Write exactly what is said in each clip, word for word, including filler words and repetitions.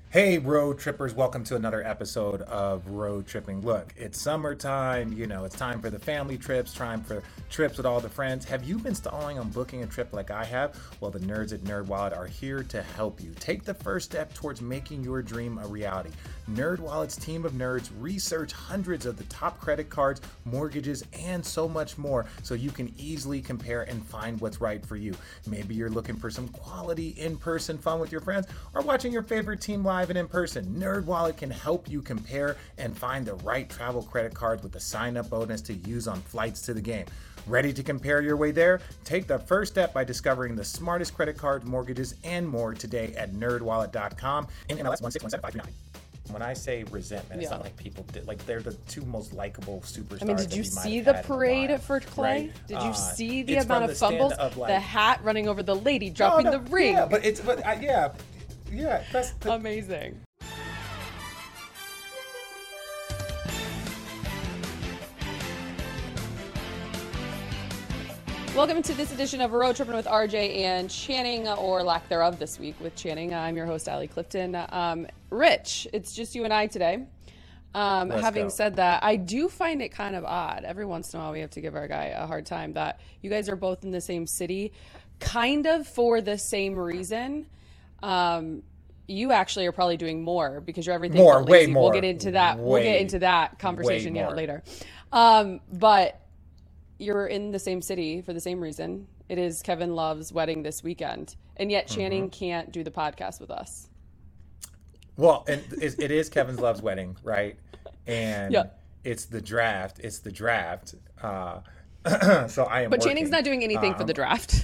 Hey, road trippers, welcome to another episode of Road Tripping. Look, it's summertime, you know, it's time for the family trips, time for trips with all the friends. Have you been stalling on booking a trip like I have? Well, the nerds at NerdWallet are here to help you. Take the first step towards making your dream a reality. NerdWallet's team of nerds research hundreds of the top credit cards, mortgages, and so much more so you can easily compare and find what's right for you. Maybe you're looking for some quality in-person fun with your friends or watching your favorite team live and in person. NerdWallet can help you compare and find the right travel credit card with the sign-up bonus to use on flights to the game. Ready to compare your way there? Take the first step by discovering the smartest credit cards, mortgages, and more today at nerd wallet dot com in M L S one six one seven five three nine. When I say resentment, it's Yeah. not like people did, like they're the two most likable superstars. I mean, did that you we might see have the had in a parade while, for Clay? right? Did you Uh, see the it's amount from of the stand fumbles? of, like- the hat running over the lady, No, dropping no, the ring. Yeah, but it's but uh, yeah, yeah. That's the, Amazing. Welcome to this edition of Road Tripping with R J and Channing, or lack thereof this week with Channing. I'm your host, Allie Clifton. Um, Rich, it's just you and I today. Um, Let's having go. said that, I do find it kind of odd. Every once in a while, we have to give our guy a hard time that you guys are both in the same city, kind of for the same reason. Um, you actually are probably doing more because you're everything More, but way lazy. We'll more. get into that. we'll Way, get into that conversation way yeah, more. later. Um, but you're in the same city for the same reason. It is Kevin Love's wedding this weekend, and yet Channing Mm-hmm. can't do the podcast with us. Well, and it it is Kevin's Love's wedding, right? And Yeah. it's the draft. It's the draft. Uh, so I am. But Channing's working. not doing anything for Um, the draft.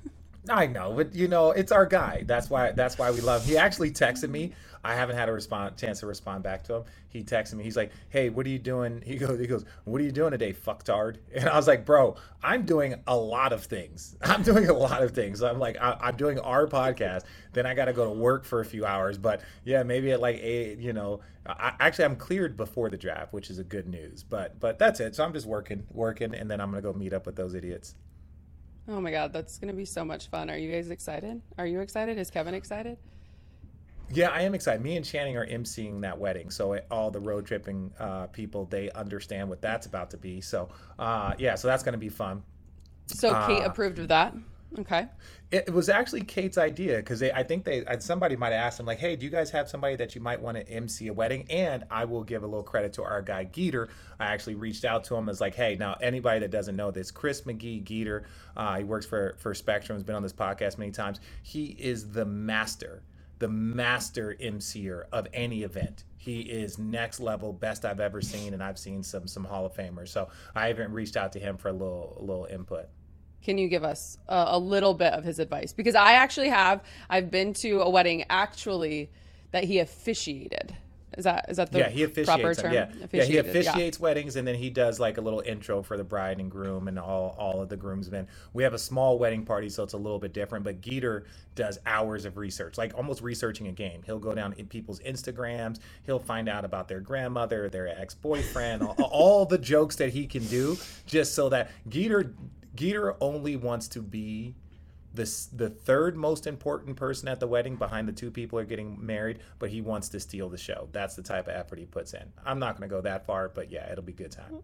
I know, but you know, it's our guy. That's why. That's why we love him. He actually texted me. I haven't had a respond chance to respond back to him. He texted me. He's like, "Hey, what are you doing?" He goes, "He goes, what are you doing today, fucktard?" And I was like, "Bro, I'm doing a lot of things. I'm doing a lot of things. I'm like, I, I'm doing our podcast. Then I got to go to work for a few hours. But yeah, maybe at like eight. You know, I, actually, I'm cleared before the draft, which is a good news. But but that's it. So I'm just working, working, and then I'm gonna go meet up with those idiots. Oh my God, that's going to be so much fun. Are you guys excited? Are you excited? Is Kevin excited? Yeah, I am excited. Me and Channing are emceeing that wedding, so it, all the road tripping uh, people, they understand what that's about to be. So, uh, yeah, so that's going to be fun. So Kate Uh, approved of that. Okay. It, it was actually Kate's idea because I think they uh, somebody might have asked him like, "Hey, do you guys have somebody that you might want to emcee a wedding?" And I will give a little credit to our guy Geeter. I actually reached out to him as like, "Hey, now anybody that doesn't know this, Chris McGee Geeter, uh, he works for for Spectrum, has been on this podcast many times. He is the master." the master emceer of any event. He is next level, best I've ever seen, and I've seen some some Hall of Famers. So I even reached out to him for a little a little input. Can you give us a, a little bit of his advice? Because I actually have, I've been to a wedding actually that he officiated. Is that is that the Yeah, he officiates proper them. term? Yeah, yeah, he Officiated, officiates weddings, and then he does like a little intro for the bride and groom and all all of the groomsmen. We have a small wedding party, so it's a little bit different. But Geeter does hours of research, like almost researching a game. He'll go down in people's Instagrams. He'll find out about their grandmother, their ex-boyfriend, all, all the jokes that he can do, just so that Geeter Geeter only wants to be this the third most important person at the wedding behind the two people are getting married, but he wants to steal the show. That's the type of effort he puts in. I'm not going to go that far, but yeah, it'll be good time.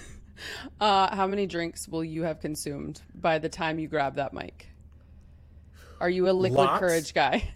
Uh, how many drinks will you have consumed by the time you grab that mic? Are you a liquid Lots. courage guy?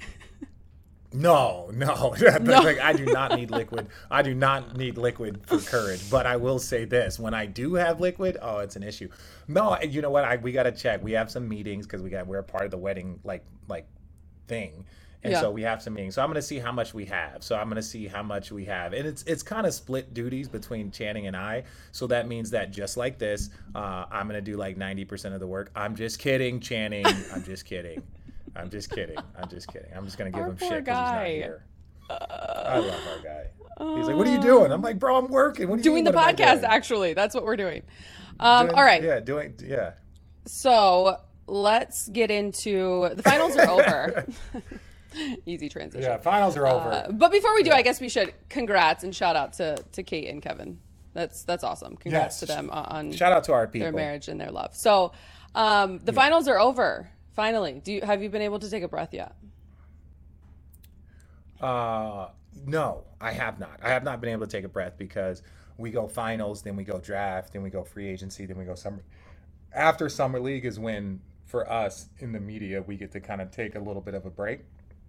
No, no, No. Like, I do not need liquid. I do not need liquid for courage. But I will say this: when I do have liquid, oh, it's an issue. No, you know what? I we got to check. We have some meetings because we got we're a part of the wedding like like thing, and Yeah. so we have some meetings. So I'm gonna see how much we have. So I'm gonna see how much we have, and it's it's kind of split duties between Channing and I. So that means that just like this, uh, I'm gonna do like ninety percent of the work. I'm just kidding, Channing. I'm just kidding. I'm just kidding. I'm just kidding. I'm just gonna give Our him poor shit because he's not guy. here. I love our guy. He's like, "What are you doing?" I'm like, "Bro, I'm working. What are you Doing the what am I podcast, doing?" actually. That's what we're doing. Um, Doing- all right. Yeah, doing. Yeah. So let's get into the finals are over. Easy transition. Yeah. Finals are over. Uh, but before we do, Yeah. I guess we should congrats and shout out to, to Kate and Kevin. That's that's awesome. Congrats Yes. to them on Shout out to our people. their marriage and their love. So um, the finals are over. Finally, do you have you been able to take a breath yet? Uh, no, I have not. I have not been able to take a breath because we go finals, then we go draft, then we go free agency, then we go summer. After summer league is when, for us in the media, we get to kind of take a little bit of a break.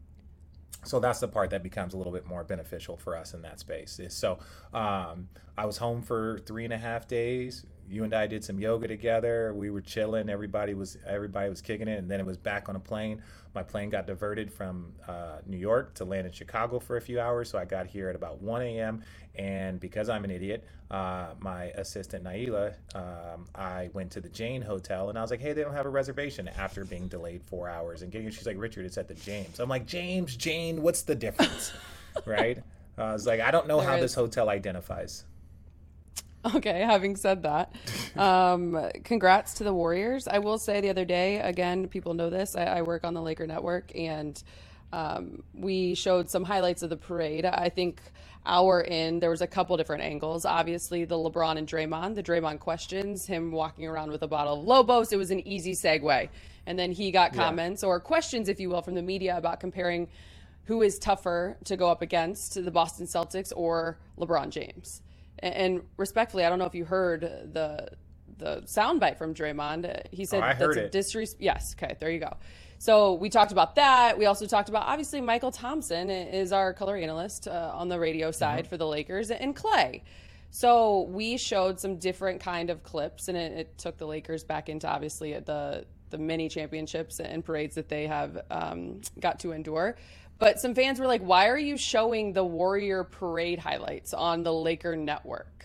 So that's the part that becomes a little bit more beneficial for us in that space. Is so um, I was home for three and a half days. You and I did some yoga together. We were chilling. Everybody was everybody was kicking it, and then it was back on a plane. My plane got diverted from uh, New York to land in Chicago for a few hours, so I got here at about one a m. And because I'm an idiot, uh, my assistant Naila, um, I went to the Jane Hotel, and I was like, "Hey, they don't have a reservation." After being delayed four hours and getting it, she's like, "Richard, it's at the James." I'm like, "James, Jane, what's the difference?" Right? Uh, I was like, "I don't know There how is. this hotel identifies." Okay, having said that, um, congrats to the Warriors. I will say the other day, again, people know this, I, I work on the Laker Network, and um, we showed some highlights of the parade. I think hour in, there was a couple different angles. Obviously, the LeBron and Draymond, the Draymond questions, him walking around with a bottle of Lobos, it was an easy segue. And then he got Yeah. comments, or questions, if you will, from the media about comparing who is tougher to go up against, the Boston Celtics or LeBron James. And respectfully, I don't know if you heard the the soundbite from Draymond. He said Oh, I heard that's a it. disres. Yes, okay, there you go. So we talked about that. We also talked about, obviously, Michael Thompson is our color analyst uh, on the radio side for the Lakers, and Clay. So we showed some different kind of clips, and it, it took the Lakers back into, obviously, the the mini championships and parades that they have um, got to endure. But some fans were like, why are you showing the Warrior parade highlights on the Laker network?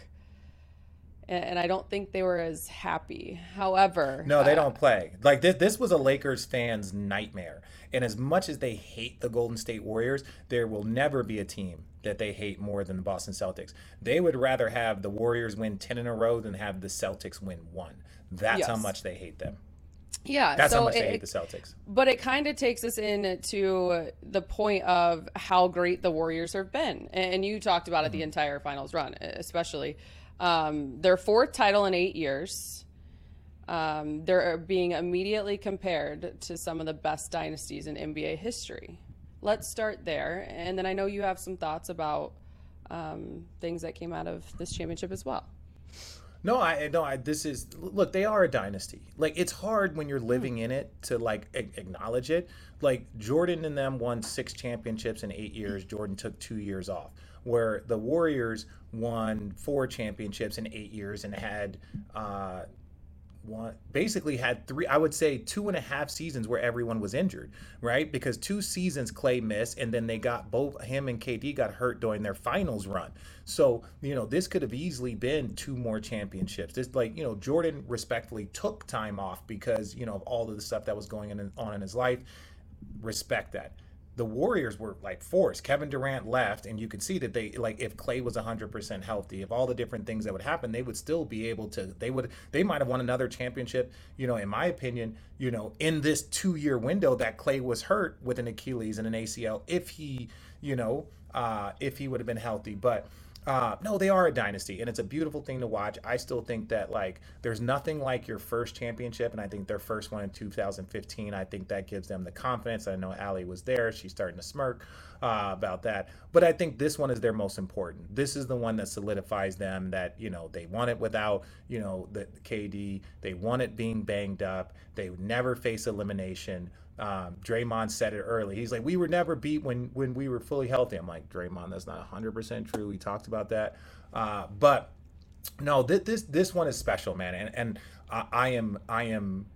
And, and I don't think they were as happy. However, No, they uh, don't play. Like this this was a Lakers fan's nightmare. And as much as they hate the Golden State Warriors, there will never be a team that they hate more than the Boston Celtics. They would rather have the Warriors win ten in a row than have the Celtics win one. That's how Yes. much they hate them. yeah. That's so how much it, they hate the Celtics. But it kind of takes us into the point of how great the Warriors have been. And you talked about it the entire finals run, especially. Um, their fourth title in eight years. Um, they're being immediately compared to some of the best dynasties in N B A history. Let's start there. And then I know you have some thoughts about um, things that came out of this championship as well. No, I no, I this is look, they are a dynasty. Like it's hard when you're living in it to like a- acknowledge it. Like Jordan and them won six championships in eight years. Jordan took two years off. Where the Warriors won four championships in eight years and had uh one basically had three, I would say two and a half seasons where everyone was injured, right? Because two seasons Clay missed, and then they got both him and K D got hurt during their finals run. So you know this could have easily been two more championships. This like you know Jordan respectfully took time off because you know of all of the stuff that was going on in his life. Respect that. The Warriors were like forced. Kevin Durant left, and you could see that they like if Clay was one hundred percent healthy, if all the different things that would happen, they would still be able to. They would. They might have won another championship. You know, in my opinion, you know, in this two-year window that Clay was hurt with an Achilles and an A C L, if he, you know, uh, if he would have been healthy, but. Uh, no, they are a dynasty, and it's a beautiful thing to watch. I still think that like there's nothing like your first championship, and I think their first one in two thousand fifteen. I think that gives them the confidence. I know Allie was there; she's starting to smirk uh, about that. But I think this one is their most important. This is the one that solidifies them that you know they won it without you know the K D. They won it being banged up. They would never face elimination. Um, Draymond said it early. He's like, we were never beat when when we were fully healthy. I'm like, Draymond, that's not one hundred percent true. We talked about that. Uh, but no, th- this this one is special, man. And and I, I am I am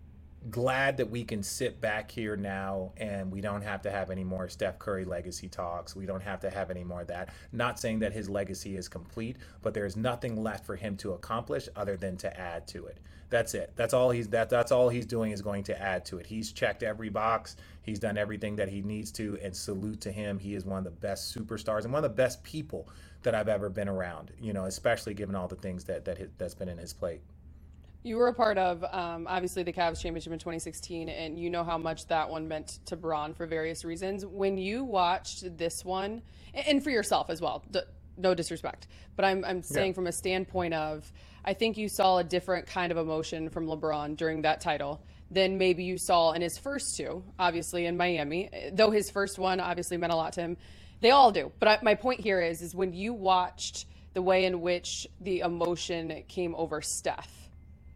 glad that we can sit back here now and we don't have to have any more Steph Curry legacy talks. We don't have to have any more of that. Not saying that his legacy is complete, but there's nothing left for him to accomplish other than to add to it. That's it. That's all he's that that's all he's doing is going to add to it. He's checked every box. He's done everything that he needs to, and salute to him. He is one of the best superstars and one of the best people that I've ever been around, you know, especially given all the things that that his, that's been in his plate. You were a part of, um, obviously, the Cavs championship in twenty sixteen, and you know how much that one meant to Braun for various reasons. When you watched this one, and for yourself as well, no disrespect, but I'm, I'm saying yeah. from a standpoint of, I think you saw a different kind of emotion from LeBron during that title than maybe you saw in his first two, obviously, in Miami. Though his first one obviously meant a lot to him. They all do. But I, my point here is, is when you watched the way in which the emotion came over Steph,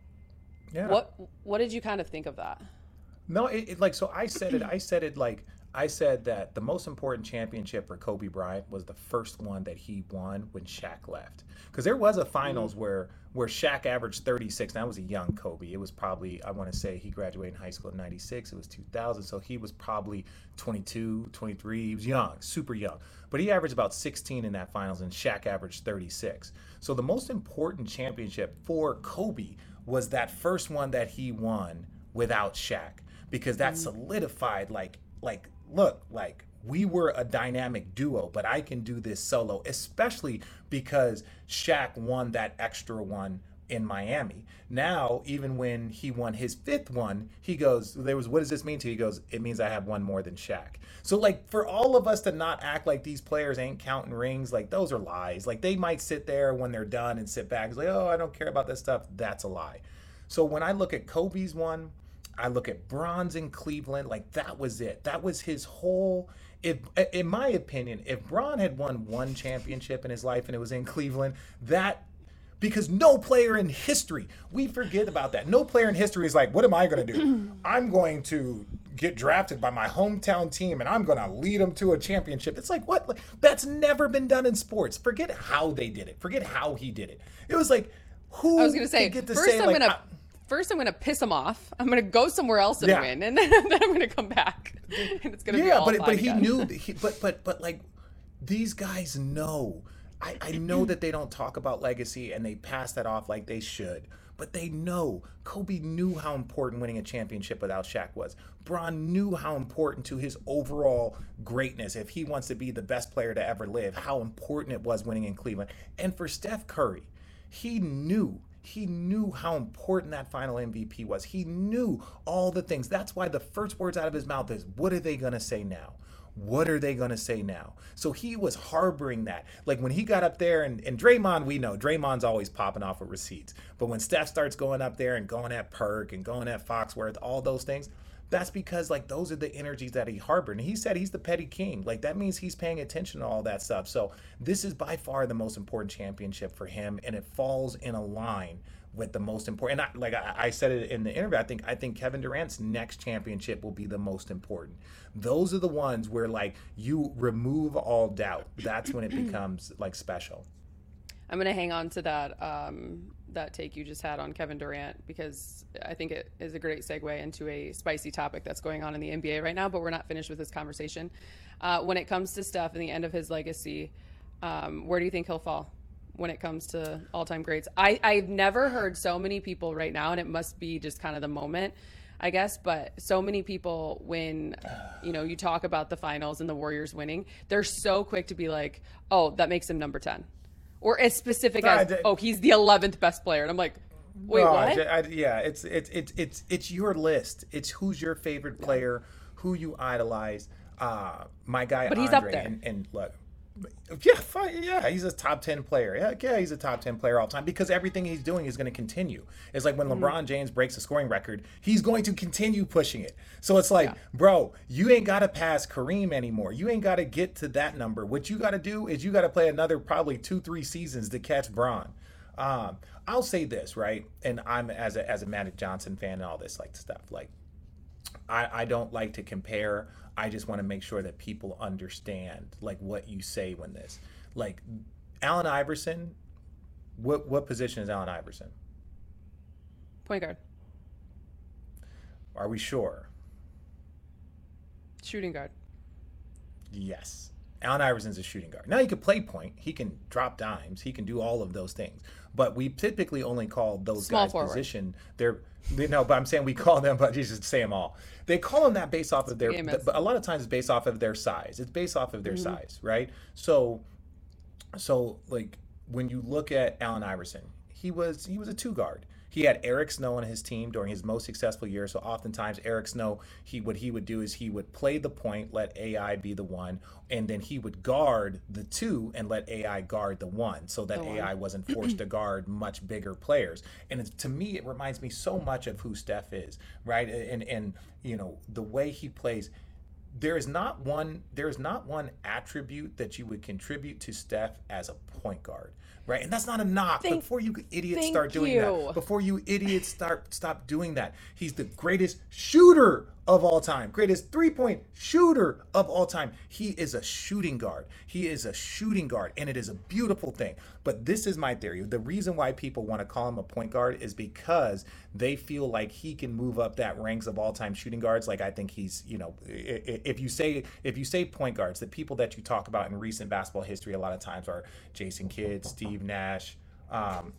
yeah. what what did you kind of think of that? No, it, it like so. I said it. I said it like I said that the most important championship for Kobe Bryant was the first one that he won when Shaq left. Because there was a finals mm-hmm. where where Shaq averaged thirty-six. That was a young Kobe. It was probably, I want to say he graduated in high school in ninety-six. It was two thousand. So he was probably twenty-two, twenty-three. He was young, super young. But he averaged about sixteen in that finals, and Shaq averaged thirty-six. So the most important championship for Kobe was that first one that he won without Shaq. Because that mm-hmm. solidified, like, like, look, like, we were a dynamic duo, but I can do this solo, especially because Shaq won that extra one in Miami. Now, even when he won his fifth one, he goes, there was, what does this mean to you? He goes, it means I have one more than Shaq. So, like, for all of us to not act like these players ain't counting rings, like, those are lies. Like, they might sit there when they're done and sit back and say, oh, I don't care about this stuff. That's a lie. So when I look at Kobe's one, I look at Bron's in Cleveland, like that was it. That was his whole, if, in my opinion, if Bron had won one championship in his life and it was in Cleveland, that, because no player in history, we forget about that. No player in history is like, what am I going to do? I'm going to get drafted by my hometown team and I'm going to lead them to a championship. It's like, what? That's never been done in sports. Forget how they did it. Forget how he did it. It was like, who I was going to say, get to first say, I'm like, going to... First, I'm going to piss him off. I'm going to go somewhere else and yeah. win, and then, then I'm going to come back, and it's going to yeah, be all but fine but he again. knew. He, but but but like these guys know. I, I know that they don't talk about legacy and they pass that off like they should, but they know. Kobe knew how important winning a championship without Shaq was. Bron knew how important to his overall greatness, if he wants to be the best player to ever live, how important it was winning in Cleveland. And for Steph Curry, he knew. He knew how important that final M V P was. He knew all the things. That's why the first words out of his mouth is, what are they going to say now? What are they going to say now? So he was harboring that. Like when he got up there, and, and Draymond, we know, Draymond's always popping off with receipts. But when Steph starts going up there and going at Perk and going at Foxworth, all those things, that's because like those are the energies that he harbored. And he said he's the petty king. Like that means he's paying attention to all that stuff. So this is by far the most important championship for him, and it falls in a line with the most important. And I, like I, I said it in the interview, I think I think Kevin Durant's next championship will be the most important. Those are the ones where like you remove all doubt. That's when it becomes like special. I'm going to hang on to that um, that take you just had on Kevin Durant, because I think it is a great segue into a spicy topic that's going on in the N B A right now, but we're not finished with this conversation. Uh, when it comes to Steph and the end of his legacy, um, where do you think he'll fall when it comes to all-time greats? I, I've never heard so many people right now, and it must be just kind of the moment, I guess, but so many people, when, you know, you talk about the finals and the Warriors winning, they're so quick to be like, oh, that makes him number ten. Or as specific as, I, I, oh, he's the eleventh best player. And I'm like, wait, no, what? I, I, yeah, it's, it's, it's, it's, it's your list. It's who's your favorite player, who you idolize. Uh, my guy, but Andre, he's up there. And, and look, yeah, fine, yeah, he's a top ten player. Yeah, yeah, he's a top ten player all time, because everything he's doing is going to continue. It's like when mm-hmm. LeBron James breaks a scoring record, he's going to continue pushing it. So it's like, yeah. bro, you ain't got to pass Kareem anymore. You ain't got to get to that number. What you got to do is you got to play another probably two, three seasons to catch Bron. Um, I'll say this, right? And I'm as a as a Magic Johnson fan and all this like stuff. Like, I, I don't like to compare. I just want to make sure that people understand like what you say when this, like Allen Iverson. What what position is Allen Iverson? Point guard. Are we sure? Shooting guard. Yes. Allen Iverson's a shooting guard. Now he can play point. He can drop dimes. He can do all of those things. But we typically only call those Small guys forward. position. They're they, no, but I'm saying we call them. But you just say them all. They call them that based off of their. The, but a lot of times it's based off of their size. It's based off of their mm-hmm. size, right? So, so like when you look at Allen Iverson, he was he was a two guard. He had Eric Snow on his team during his most successful year. So oftentimes Eric Snow, he what he would do is he would play the point, let A I be the one, and then he would guard the two and let A I guard the one, so that A I wasn't forced to guard much bigger players. And it's, to me, it reminds me so much of who Steph is, right? And and you know the way he plays. there is not one there is not one attribute that you would contribute to Steph as a point guard, right? And that's not a knock. Thank- before you idiots thank start doing you. that, before you idiots start stop doing that, he's the greatest shooter of all time, greatest three-point shooter of all time. He is a shooting guard. He is a shooting guard, and it is a beautiful thing. But this is my theory. The reason why people want to call him a point guard is because they feel like he can move up that ranks of all-time shooting guards. Like, I think he's, you know, if you say if you say point guards, the people that you talk about in recent basketball history a lot of times are Jason Kidd, Steve Nash. Um,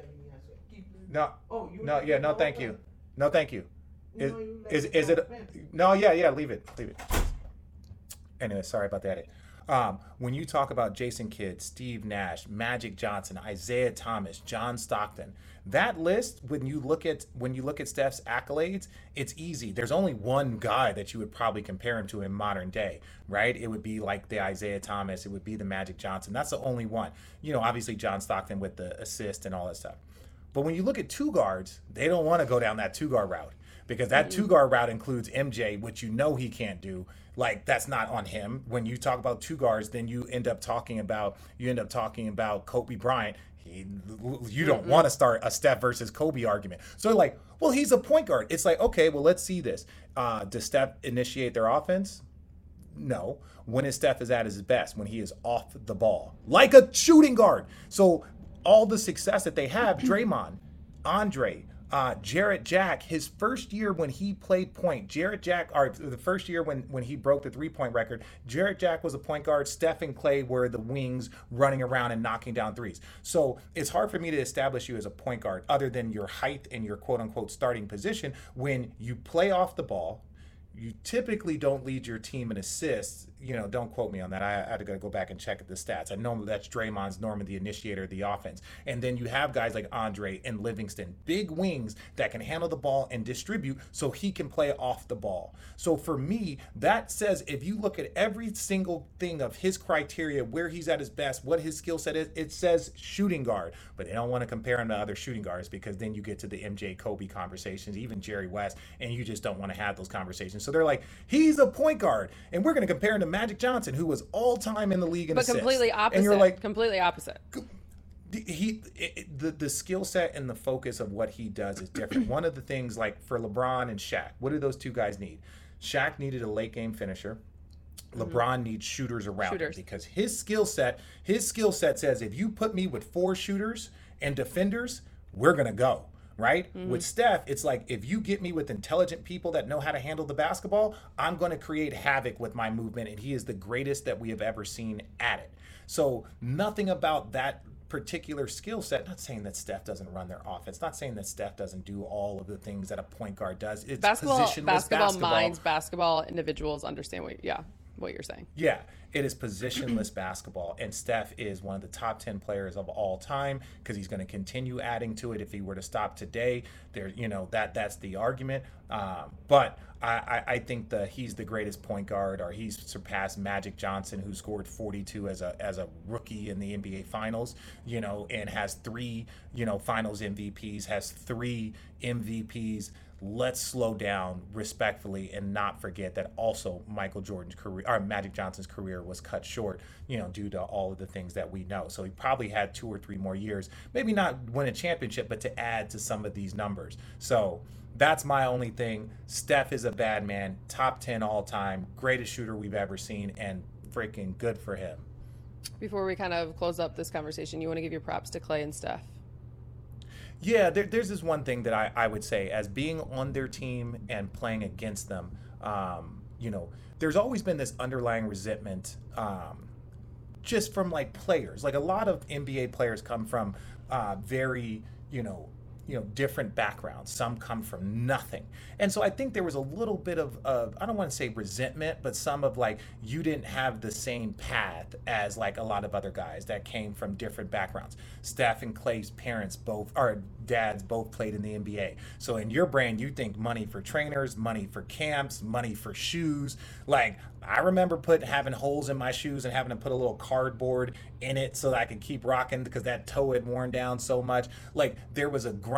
no, no, yeah, no, thank you, no, thank you. Is, is is it? No, yeah, yeah. Leave it, leave it. Anyway, sorry about that. Um, when you talk about Jason Kidd, Steve Nash, Magic Johnson, Isaiah Thomas, John Stockton, that list, when you look at when you look at Steph's accolades, it's easy. There's only one guy that you would probably compare him to in modern day, right? It would be like the Isaiah Thomas. It would be the Magic Johnson. That's the only one. You know, obviously John Stockton with the assist and all that stuff. But when you look at two guards, they don't want to go down that two guard route. Because that two guard route includes M J, which you know he can't do. Like, that's not on him. When you talk about two guards, then you end up talking about you end up talking about Kobe Bryant. He, you don't mm-hmm. want to start a Steph versus Kobe argument. So like, well, he's a point guard. It's like, okay, well, let's see this. Uh, does Steph initiate their offense? No. When is Steph is at his best? When he is off the ball, like a shooting guard. So all the success that they have, Draymond, Andre. Uh, Jarrett Jack, his first year when he played point, Jarrett Jack, or the first year when, when he broke the three-point record, Jarrett Jack was a point guard. Steph and Clay were the wings running around and knocking down threes. So it's hard for me to establish you as a point guard other than your height and your quote-unquote starting position. When you play off the ball, you typically don't lead your team in assists. You know, don't quote me on that. I, I had to go back and check the stats. I know that's Draymond's Norman, the initiator of the offense. And then you have guys like Andre and Livingston, big wings that can handle the ball and distribute so he can play off the ball. So for me, that says if you look at every single thing of his criteria, where he's at his best, what his skill set is, it says shooting guard. But they don't want to compare him to other shooting guards because then you get to the M J Kobe conversations, even Jerry West, and you just don't want to have those conversations. So they're like, he's a point guard, and we're going to compare him to Magic Johnson, who was all time in the league in but assists. completely opposite. And you're like, completely opposite. He, it, the the skill set and the focus of what he does is different. One of the things, like for LeBron and Shaq, what do those two guys need? Shaq needed a late game finisher. LeBron mm-hmm. needs shooters around shooters. him because his skill set, his skill set says if you put me with four shooters and defenders, we're gonna go. Right? Mm-hmm. With Steph, it's like, if you get me with intelligent people that know how to handle the basketball, I'm going to create havoc with my movement, and he is the greatest that we have ever seen at it. So nothing about that particular skill set, not saying that Steph doesn't run their offense, not saying that Steph doesn't do all of the things that a point guard does. It's basketball, positionless basketball. basketball. minds, basketball individuals understand what, yeah, what you're saying. Yeah. It is positionless basketball, and Steph is one of the top ten players of all time because he's going to continue adding to it. If he were to stop today, there, you know, that that's the argument. Um, but I, I, I think that he's the greatest point guard, or he's surpassed Magic Johnson, who scored forty-two as a as a rookie in the N B A Finals, you know, and has three, you know, Finals M V Ps, has three M V Ps. Let's slow down respectfully and not forget that also Michael Jordan's career, or Magic Johnson's career, was cut short, you know, due to all of the things that we know. So he probably had two or three more years, maybe not win a championship, but to add to some of these numbers. So that's my only thing. Steph is a bad man, top ten all time, greatest shooter we've ever seen, and freaking good for him. Before we kind of close up this conversation, you want to give your props to Clay and Steph? Yeah, there, there's this one thing that I, I would say, as being on their team and playing against them, um, you know, there's always been this underlying resentment um, just from like players. Like a lot of N B A players come from uh, very, you know, you know, different backgrounds. Some come from nothing. And so I think there was a little bit of, of, I don't want to say resentment, but some of like, you didn't have the same path as like a lot of other guys that came from different backgrounds. Steph and Clay's parents both, or dads both played in the N B A. So in your brain, you think money for trainers, money for camps, money for shoes. Like, I remember putting having holes in my shoes and having to put a little cardboard in it so that I could keep rocking because that toe had worn down so much. Like, there was a grind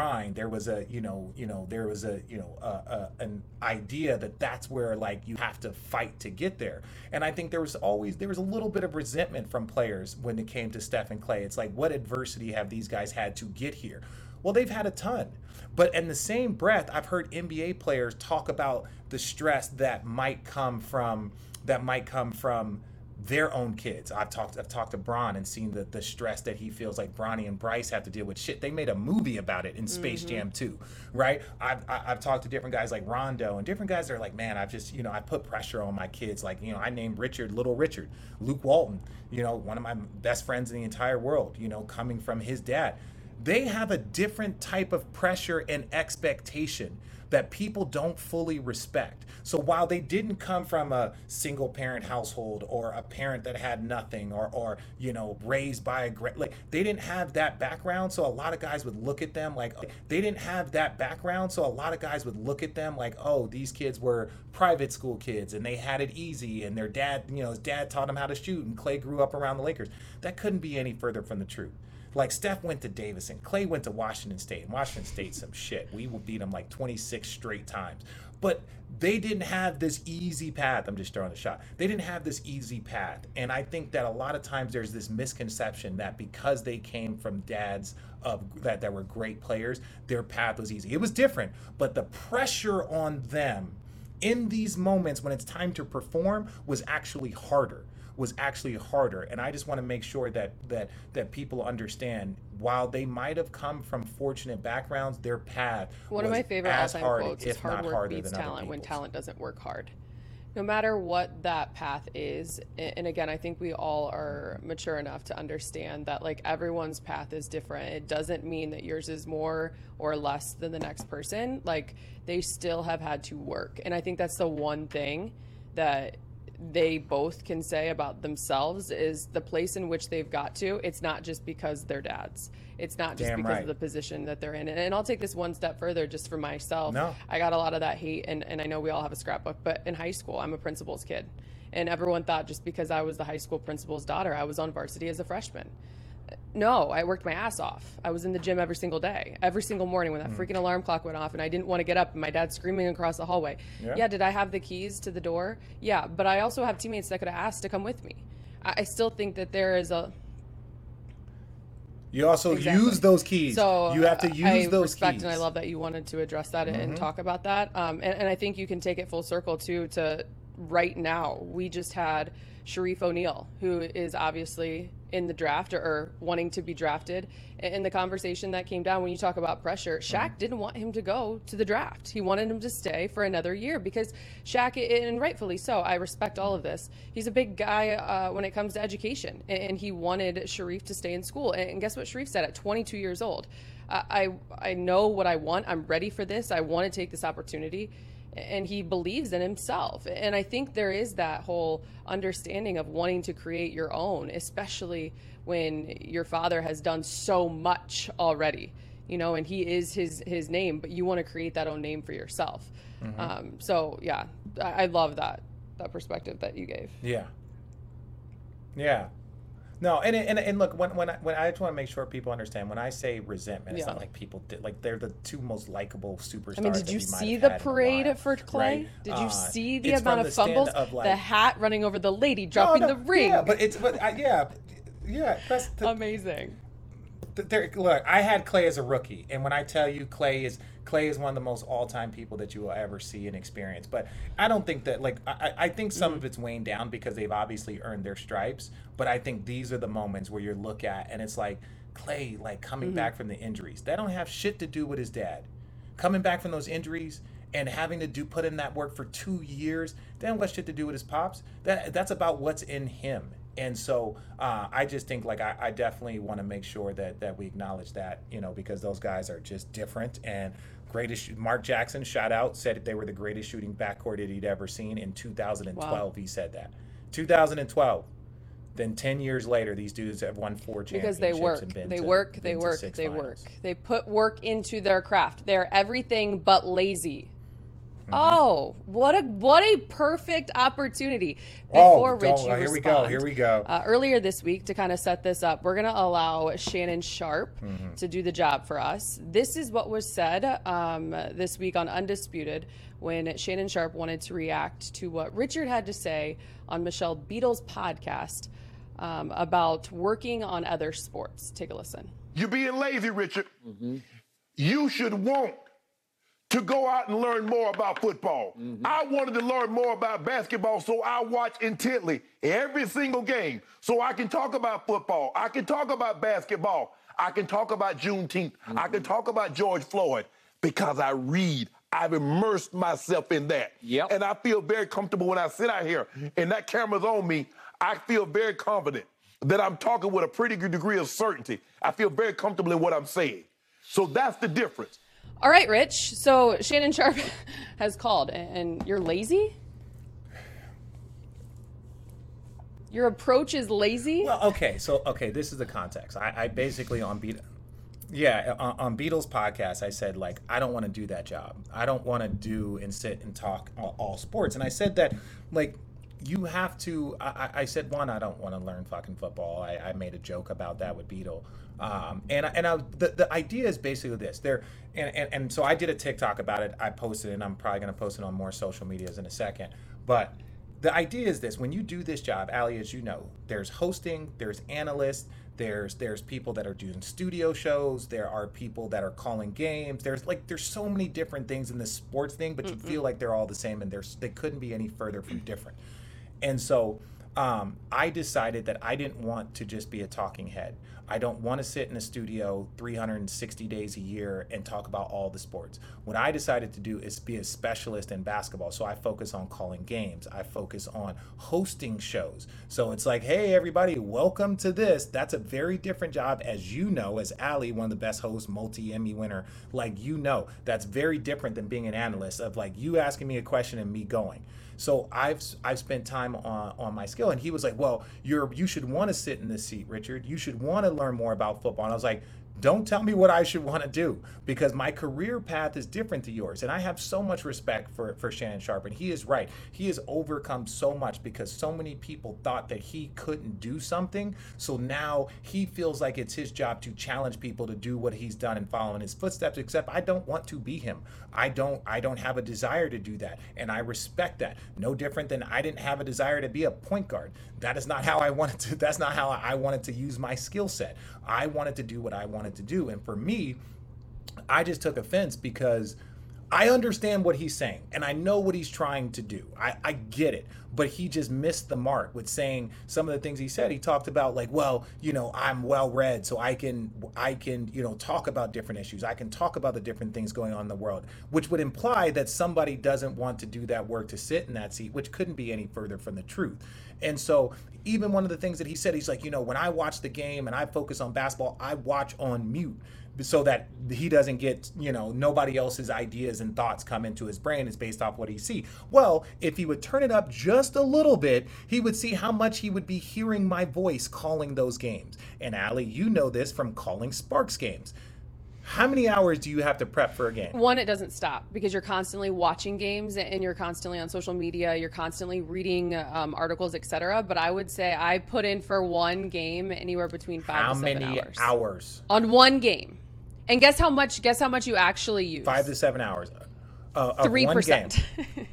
grind. There was a, you know, you know, there was a, you know, a, a, an idea that that's where like you have to fight to get there. And I think there was always there was a little bit of resentment from players when it came to Steph and Klay. It's like, what adversity have these guys had to get here? Well, they've had a ton. But in the same breath, I've heard N B A players talk about the stress that might come from that might come from their own kids. I've talked I've talked to Bron and seen the, the stress that he feels like Bronny and Bryce have to deal with. Shit, they made a movie about it in Space mm-hmm. Jam two, right? I've, I've talked to different guys like Rondo and different guys that are like, man, I've just, you know, I put pressure on my kids. Like, you know, I named Richard Little Richard. Luke Walton, you know, one of my best friends in the entire world, you know, coming from his dad. They have a different type of pressure and expectation that people don't fully respect. So while they didn't come from a single parent household or a parent that had nothing or, or you know, raised by a great, like they didn't have that background. So a lot of guys would look at them like, they didn't have that background. So a lot of guys would look at them like, oh, these kids were private school kids and they had it easy and their dad, you know, his dad taught them how to shoot and Klay grew up around the Lakers. That couldn't be any further from the truth. Like Steph went to Davidson, Klay went to Washington State, and Washington State some shit. We will beat them like twenty-six straight times. But they didn't have this easy path. I'm just throwing a shot. They didn't have this easy path. And I think that a lot of times there's this misconception that because they came from dads of that, that were great players, their path was easy. It was different, but the pressure on them in these moments when it's time to perform was actually harder. was actually harder. And I just want to make sure that that that people understand, while they might have come from fortunate backgrounds, their path one was of my favorite as all-time hard, quotes if is hard not work harder beats than other talent when people's. talent doesn't work hard. No matter what that path is, and again, I think we all are mature enough to understand that like everyone's path is different. It doesn't mean that yours is more or less than the next person. Like they still have had to work. And I think that's the one thing that they both can say about themselves is the place in which they've got to. It's not just because they're dads. It's not just Damn because right. of the position that they're in. And, and I'll take this one step further just for myself. No. I got a lot of that hate, and, and I know we all have a scrapbook, but in high school, I'm a principal's kid. And everyone thought just because I was the high school principal's daughter, I was on varsity as a freshman. No, I worked my ass off. I was in the gym every single day, every single morning when that mm. freaking alarm clock went off and I didn't want to get up and my dad's screaming across the hallway. Yeah. yeah, did I have the keys to the door? Yeah, but I also have teammates that could have asked to come with me. I, I still think that there is a... You also exactly. use those keys. So you have to use I those respect keys. And I love that you wanted to address that mm-hmm. and talk about that. Um, and, and I think you can take it full circle, too, to right now. We just had Sharif O'Neal, who is obviously in the draft or, or wanting to be drafted. And the conversation that came down when you talk about pressure, Shaq mm-hmm. didn't want him to go to the draft. He wanted him to stay for another year because Shaq, and rightfully so, I respect all of this. He's a big guy uh, when it comes to education, and he wanted Sharif to stay in school. And guess what Sharif said at twenty-two years old? I, I, I know what I want. I'm ready for this. I want to take this opportunity. And he believes in himself. And I think there is that whole understanding of wanting to create your own, especially when your father has done so much already, you know, and he is his, his name, but you want to create that own name for yourself. Mm-hmm. Um, so yeah, I, I love that, that perspective that you gave. Yeah. Yeah. No, and and and look, when when I, when I just want to make sure people understand, when I say resentment, it's yeah. not like people did, like they're the two most likable superstars. I mean, did you see the parade for Klay? Right? Did you uh, see the amount of fumbles, of like, the hat running over the lady, dropping no, no, the ring? Yeah, but it's but I, yeah, yeah, that's the, amazing. There, look, I had Klay as a rookie, and when I tell you Klay is Klay is one of the most all-time people that you will ever see and experience. But I don't think that, like, I, I think some mm-hmm. of it's weighing down because they've obviously earned their stripes. But I think these are the moments where you look at and it's like Klay, like coming mm-hmm. back from the injuries. That don't have shit to do with his dad. Coming back from those injuries and having to do put in that work for two years, that don't got shit to do with his pops. That that's about what's in him. And so uh, I just think like I, I definitely want to make sure that that we acknowledge that, you know, because those guys are just different. And greatest Mark Jackson, shout out, said that they were the greatest shooting backcourt that he'd ever seen in two thousand twelve. Wow. He said that two thousand twelve. Then ten years later, these dudes have won four championships. Because they work, and been they to, work, been they to work, six they finals. work. They put work into their craft. They're everything but lazy. Oh, what a what a perfect opportunity. Oh, Before Rich, don't- you here we respond, go, here we go. Uh, earlier this week, to kind of set this up, we're going to allow Shannon Sharpe Mm-hmm. to do the job for us. This is what was said um, this week on Undisputed when Shannon Sharpe wanted to react to what Richard had to say on Michelle Beadle's podcast um, about working on other sports. Take a listen. You're being lazy, Richard. You should want to go out and learn more about football. I wanted to learn more about basketball, so I watch intently every single game so I can talk about football. I can talk about basketball. I can talk about Juneteenth. I can talk about George Floyd because I read. I've immersed myself in that. Yep. And I feel very comfortable when I sit out here and that camera's on me. I feel very confident that I'm talking with a pretty good degree of certainty. I feel very comfortable in what I'm saying. So that's the difference. All right, Rich. So Shannon Sharpe has called, and you're lazy? Your approach is lazy? Well, okay, so okay, this is the context. I, I basically on Beat, yeah, on, on Beatles podcast, I said like I don't want to do that job. I don't want to do and sit and talk all, all sports. And I said that like you have to. I, I said one, I don't want to learn fucking football. I, I made a joke about that with Beatle. Um, and I, and I, the the idea is basically this. There and, and and so I did a TikTok about it. I posted it, and I'm probably going to post it on more social medias in a second. But the idea is this: when you do this job, Ali, as you know, there's hosting, there's analysts, there's there's people that are doing studio shows, there are people that are calling games. There's like there's so many different things in this sports thing, but you Mm-mm. feel like they're all the same, and there's they couldn't be any further from different. And so um, I decided that I didn't want to just be a talking head. I don't want to sit in a studio three hundred sixty days a year and talk about all the sports. What I decided to do is be a specialist in basketball. So I focus on calling games. I focus on hosting shows. So it's like, hey, everybody, welcome to this. That's a very different job, as you know, as Ali, one of the best hosts, multi-Emmy winner, like you know, that's very different than being an analyst of like you asking me a question and me going. So I've I've spent time on, on my skill, and he was like, "Well, you're you should want to sit in this seat, Richard. You should want to learn more about football." And I was like, "Don't tell me what I should want to do, because my career path is different to yours." And I have so much respect for for Shannon Sharpe, and he is right. He has overcome so much because so many people thought that he couldn't do something. So now he feels like it's his job to challenge people to do what he's done and follow in his footsteps. Except I don't want to be him. I don't I don't have a desire to do that, and I respect that. No different than I didn't have a desire to be a point guard. That is not how I wanted to. That's not how I wanted to use my skill set. I wanted to do what I wanted to do, and for me, I just took offense because I understand what he's saying, and I know what he's trying to do. I, I get it, but he just missed the mark with saying some of the things he said. He talked about like, well, you know, I'm well read, so I can, I can, you know, talk about different issues. I can talk about the different things going on in the world, which would imply that somebody doesn't want to do that work to sit in that seat, which couldn't be any further from the truth. And so even one of the things that he said, he's like, you know, when I watch the game and I focus on basketball, I watch on mute, so that he doesn't get, you know, nobody else's ideas and thoughts come into his brain is based off what he see. Well, if he would turn it up just a little bit, he would see how much he would be hearing my voice calling those games. And Ali, you know this from calling Sparks games. How many hours do you have to prep for a game? One, it doesn't stop because you're constantly watching games and you're constantly on social media. You're constantly reading um, articles, et cetera. But I would say I put in for one game anywhere between five How to seven many hours. hours? On one game. And guess how much? Guess how much you actually use? Five to seven hours. Uh, of Three one percent. game.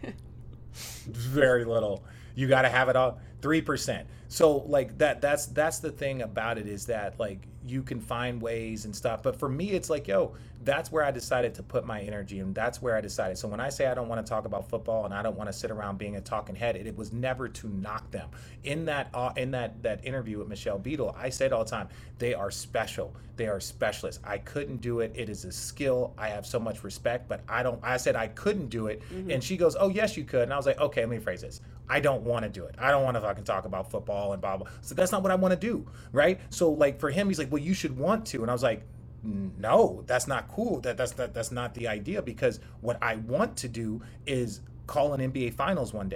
Very little. You got to have it all. Three percent. So like that. That's that's the thing about it is that like you can find ways and stuff. But for me, it's like, yo, that's where I decided to put my energy, and that's where I decided. So when I say I don't want to talk about football and I don't want to sit around being a talking head, it, it was never to knock them. In that uh, in that that interview with Michelle Beadle, I said all the time, they are special. They are specialists. I couldn't do it. It is a skill. I have so much respect, but I don't. I said I couldn't do it, mm-hmm. and she goes, "Oh yes, you could." And I was like, "Okay, let me phrase this. I don't want to do it. I don't want to fucking talk about football and blah blah." So that's not what I want to do, right? So like for him, he's like, "Well, you should want to," and I was like, no, that's not cool. That that's that, that's not the idea, because what I want to do is call an N B A Finals one day.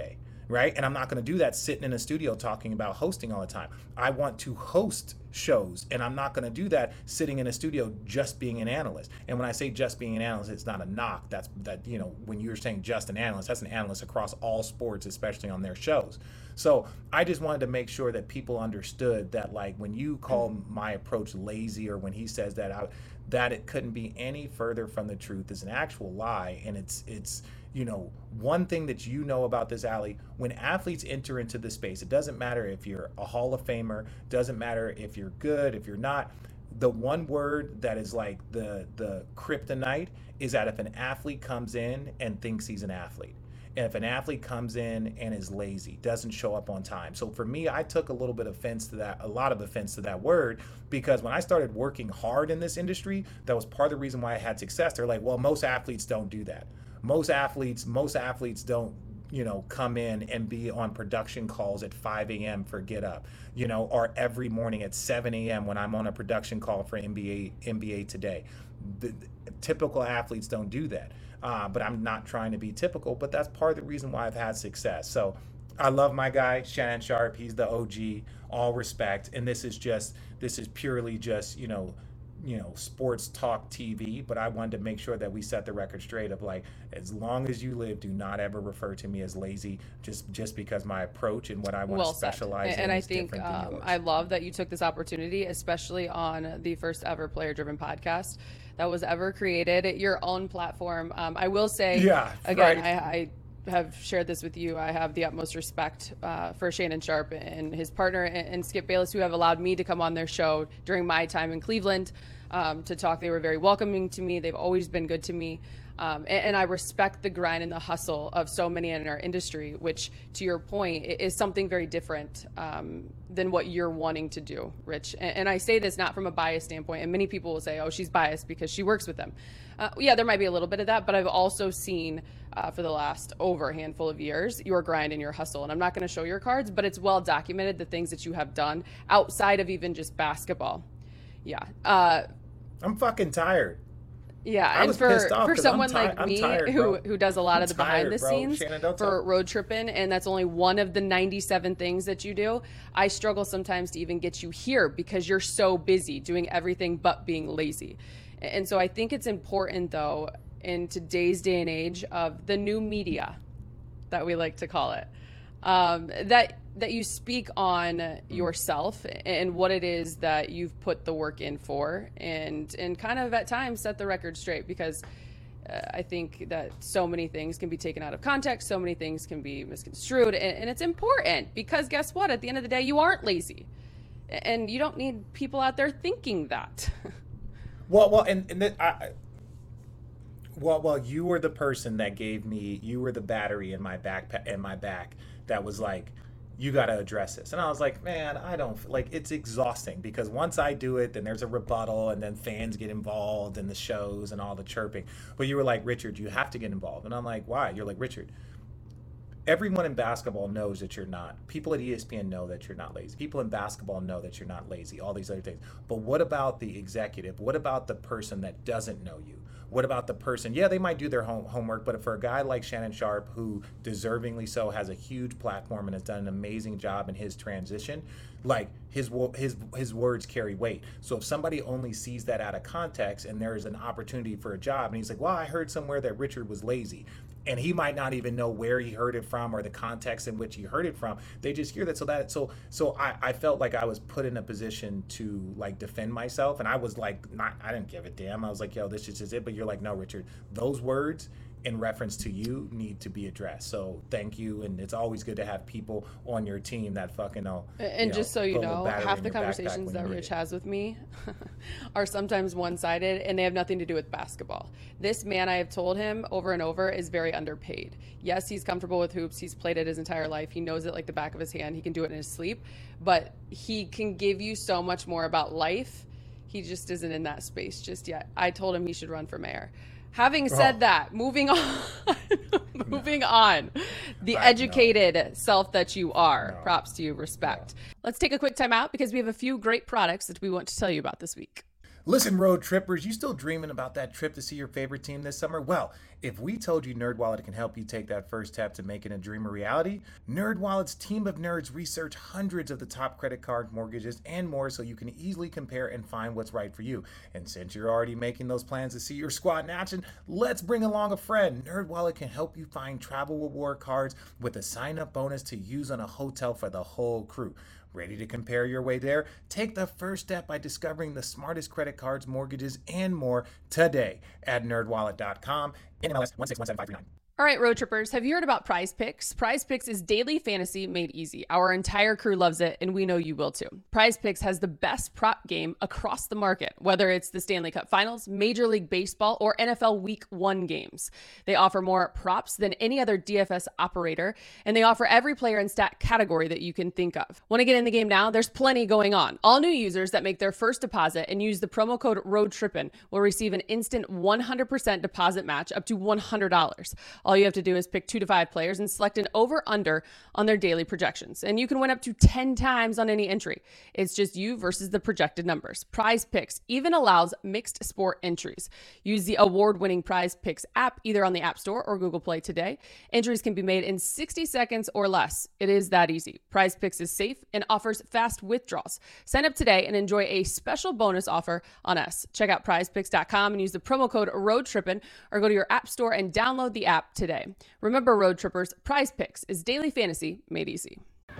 right? And I'm not going to do that sitting in a studio talking about hosting all the time. I want to host shows, and I'm not going to do that sitting in a studio just being an analyst. And when I say just being an analyst, it's not a knock. That's that, you know, when you're saying just an analyst, that's an analyst across all sports, especially on their shows. So I just wanted to make sure that people understood that, like, when you call my approach lazy, or when he says that, I, that it couldn't be any further from the truth, is an actual lie. And it's, it's, you know, one thing that you know about this, Allie, when athletes enter into this space, it doesn't matter if you're a Hall of Famer, doesn't matter if you're good, if you're not. The one word that is like the the kryptonite is that if an athlete comes in and thinks he's an athlete, and if an athlete comes in and is lazy, doesn't show up on time. So for me, I took a little bit of offense to that, a lot of offense to that word, because when I started working hard in this industry, that was part of the reason why I had success. They're like, well, most athletes don't do that. Most athletes, most athletes don't, you know, come in and be on production calls at five a.m. for Get Up, you know, or every morning at seven a.m. when I'm on a production call for N B A N B A Today. The, the typical athletes don't do that. Uh, but I'm not trying to be typical, but that's part of the reason why I've had success. So I love my guy, Shannon Sharpe. He's the O G, all respect. And this is just, this is purely just, you know, you know, sports talk T V, but I wanted to make sure that we set the record straight of, like, as long as you live, do not ever refer to me as lazy, just just because my approach and what I want well to specialize said. in and I is think different than um, yours. I love that you took this opportunity, especially on the first ever player driven podcast that was ever created, your own platform. Um, I will say, yeah, again, right. I, I have shared this with you. I have the utmost respect uh, for Shannon Sharpe and his partner and, and Skip Bayless, who have allowed me to come on their show during my time in Cleveland um, to talk. They were very welcoming to me. They've always been good to me. Um, and, and I respect the grind and the hustle of so many in our industry, which, to your point, is something very different um, than what you're wanting to do, Rich. And, and I say this not from a bias standpoint, and many people will say, oh, she's biased because she works with them. Uh, yeah, there might be a little bit of that, but I've also seen uh, for the last over a handful of years your grind and your hustle. And I'm not going to show your cards, but it's well documented, the things that you have done outside of even just basketball. Yeah. Uh, I'm fucking tired. Yeah, I and was for pissed off for 'cause someone I'm ti- like I'm me tired, who bro. who does a lot I'm of the behind the tired, bro. scenes Shannon, don't for tell- road tripping, and that's only one of the ninety-seven things that you do, I struggle sometimes to even get you here because you're so busy doing everything but being lazy. And so I think it's important, though, in today's day and age of the new media, that we like to call it, um, that that you speak on yourself and what it is that you've put the work in for, and and kind of at times set the record straight, because uh, I think that so many things can be taken out of context, so many things can be misconstrued, and, and it's important because guess what? At the end of the day, you aren't lazy, and you don't need people out there thinking that. Well, well, and, and then I, well, well, you were the person that gave me, you were the battery in my back, in my back that was like, you got to address this. And I was like, man, I don't, like, it's exhausting because once I do it, then there's a rebuttal and then fans get involved in the shows and all the chirping. But you were like, Richard, you have to get involved. And I'm like, why? You're like, Richard, everyone in basketball knows that you're not. People at E S P N know that you're not lazy. People in basketball know that you're not lazy, all these other things. But what about the executive? What about the person that doesn't know you? What about the person? Yeah, they might do their home, homework, but for a guy like Shannon Sharpe, who deservingly so has a huge platform and has done an amazing job in his transition, like his his his words carry weight. So if somebody only sees that out of context and there is an opportunity for a job, and he's like, well, I heard somewhere that Richard was lazy, and he might not even know where he heard it from or the context in which he heard it from. They just hear that. So that so so I, I felt like I was put in a position to like defend myself, and I was like, not I didn't give a damn. I was like, yo, this is just it. But you're like, no, Richard, those words in reference to you need to be addressed. So thank you, and it's always good to have people on your team that fucking know. And you just know, so you put a little know, battery half in the your backpack conversations when that you need Rich it. has with me are sometimes one-sided, and they have nothing to do with basketball. This man, I have told him over and over, is very underpaid. Yes, he's comfortable with hoops. He's played it his entire life. He knows it like the back of his hand. He can do it in his sleep. But he can give you so much more about life. He just isn't in that space just yet. I told him he should run for mayor. Having said Oh. that, moving on, moving no. on, the I educated know. self that you are, No. props to you, respect. No. Let's take a quick time out because we have a few great products that we want to tell you about this week. Listen, road trippers, you still dreaming about that trip to see your favorite team this summer? Well, if we told you NerdWallet can help you take that first step to making a dream a reality, NerdWallet's team of nerds research hundreds of the top credit card, mortgages, and more so you can easily compare and find what's right for you. And since you're already making those plans to see your squad in action, let's bring along a friend. NerdWallet can help you find travel reward cards with a sign-up bonus to use on a hotel for the whole crew. Ready to compare your way there? Take the first step by discovering the smartest credit cards, mortgages, and more today at nerd wallet dot com. N M L S one six one seven five three nine. All right, road trippers, have you heard about Prize Picks? Prize Picks is daily fantasy made easy. Our entire crew loves it, and we know you will too. Prize Picks has the best prop game across the market, whether it's the Stanley Cup Finals, Major League Baseball, or N F L Week one games. They offer more props than any other D F S operator, and they offer every player and stat category that you can think of. Want to get in the game now? There's plenty going on. All new users that make their first deposit and use the promo code ROADTRIPPIN will receive an instant one hundred percent deposit match up to one hundred dollars. All you have to do is pick two to five players and select an over-under on their daily projections. And you can win up to ten times on any entry. It's just you versus the projected numbers. Prize Picks even allows mixed sport entries. Use the award-winning Prize Picks app either on the App Store or Google Play today. Entries can be made in sixty seconds or less. It is that easy. Prize Picks is safe and offers fast withdrawals. Sign up today and enjoy a special bonus offer on us. Check out prize picks dot com and use the promo code ROADTRIPPIN or go to your App Store and download the app today. Remember, road trippers, Prize Picks is daily fantasy made easy.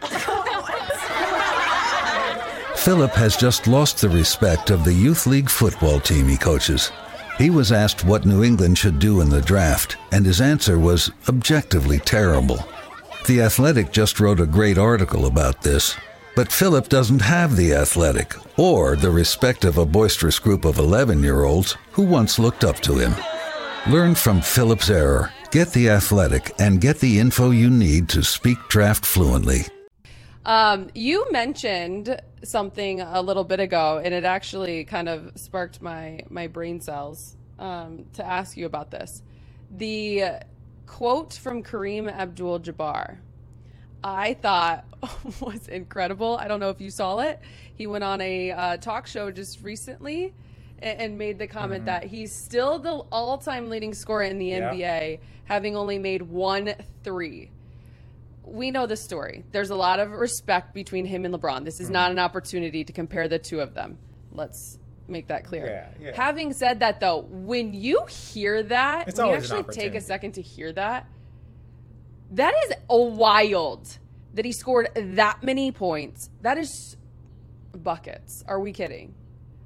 Philip has just lost the respect of the youth league football team he coaches. He was asked what New England should do in the draft, and his answer was objectively terrible. The Athletic just wrote a great article about this, but Philip doesn't have the Athletic or the respect of a boisterous group of eleven-year-olds who once looked up to him. Learn from Philip's error. Get the Athletic and get the info you need to speak draft fluently. Um, you mentioned something a little bit ago, and it actually kind of sparked my, my brain cells um, to ask you about this. The quote from Kareem Abdul-Jabbar, I thought was incredible. I don't know if you saw it. He went on a uh, talk show just recently and, and made the comment mm-hmm. that he's still the all-time leading scorer in the yeah. N B A, having only made one three. We know the story. There's a lot of respect between him and LeBron. This is mm-hmm. not an opportunity to compare the two of them. Let's make that clear. Yeah, yeah. Having said that, though, when you hear that, it's when you actually take a second to hear that, that is a wild that he scored that many points. That is buckets. Are we kidding?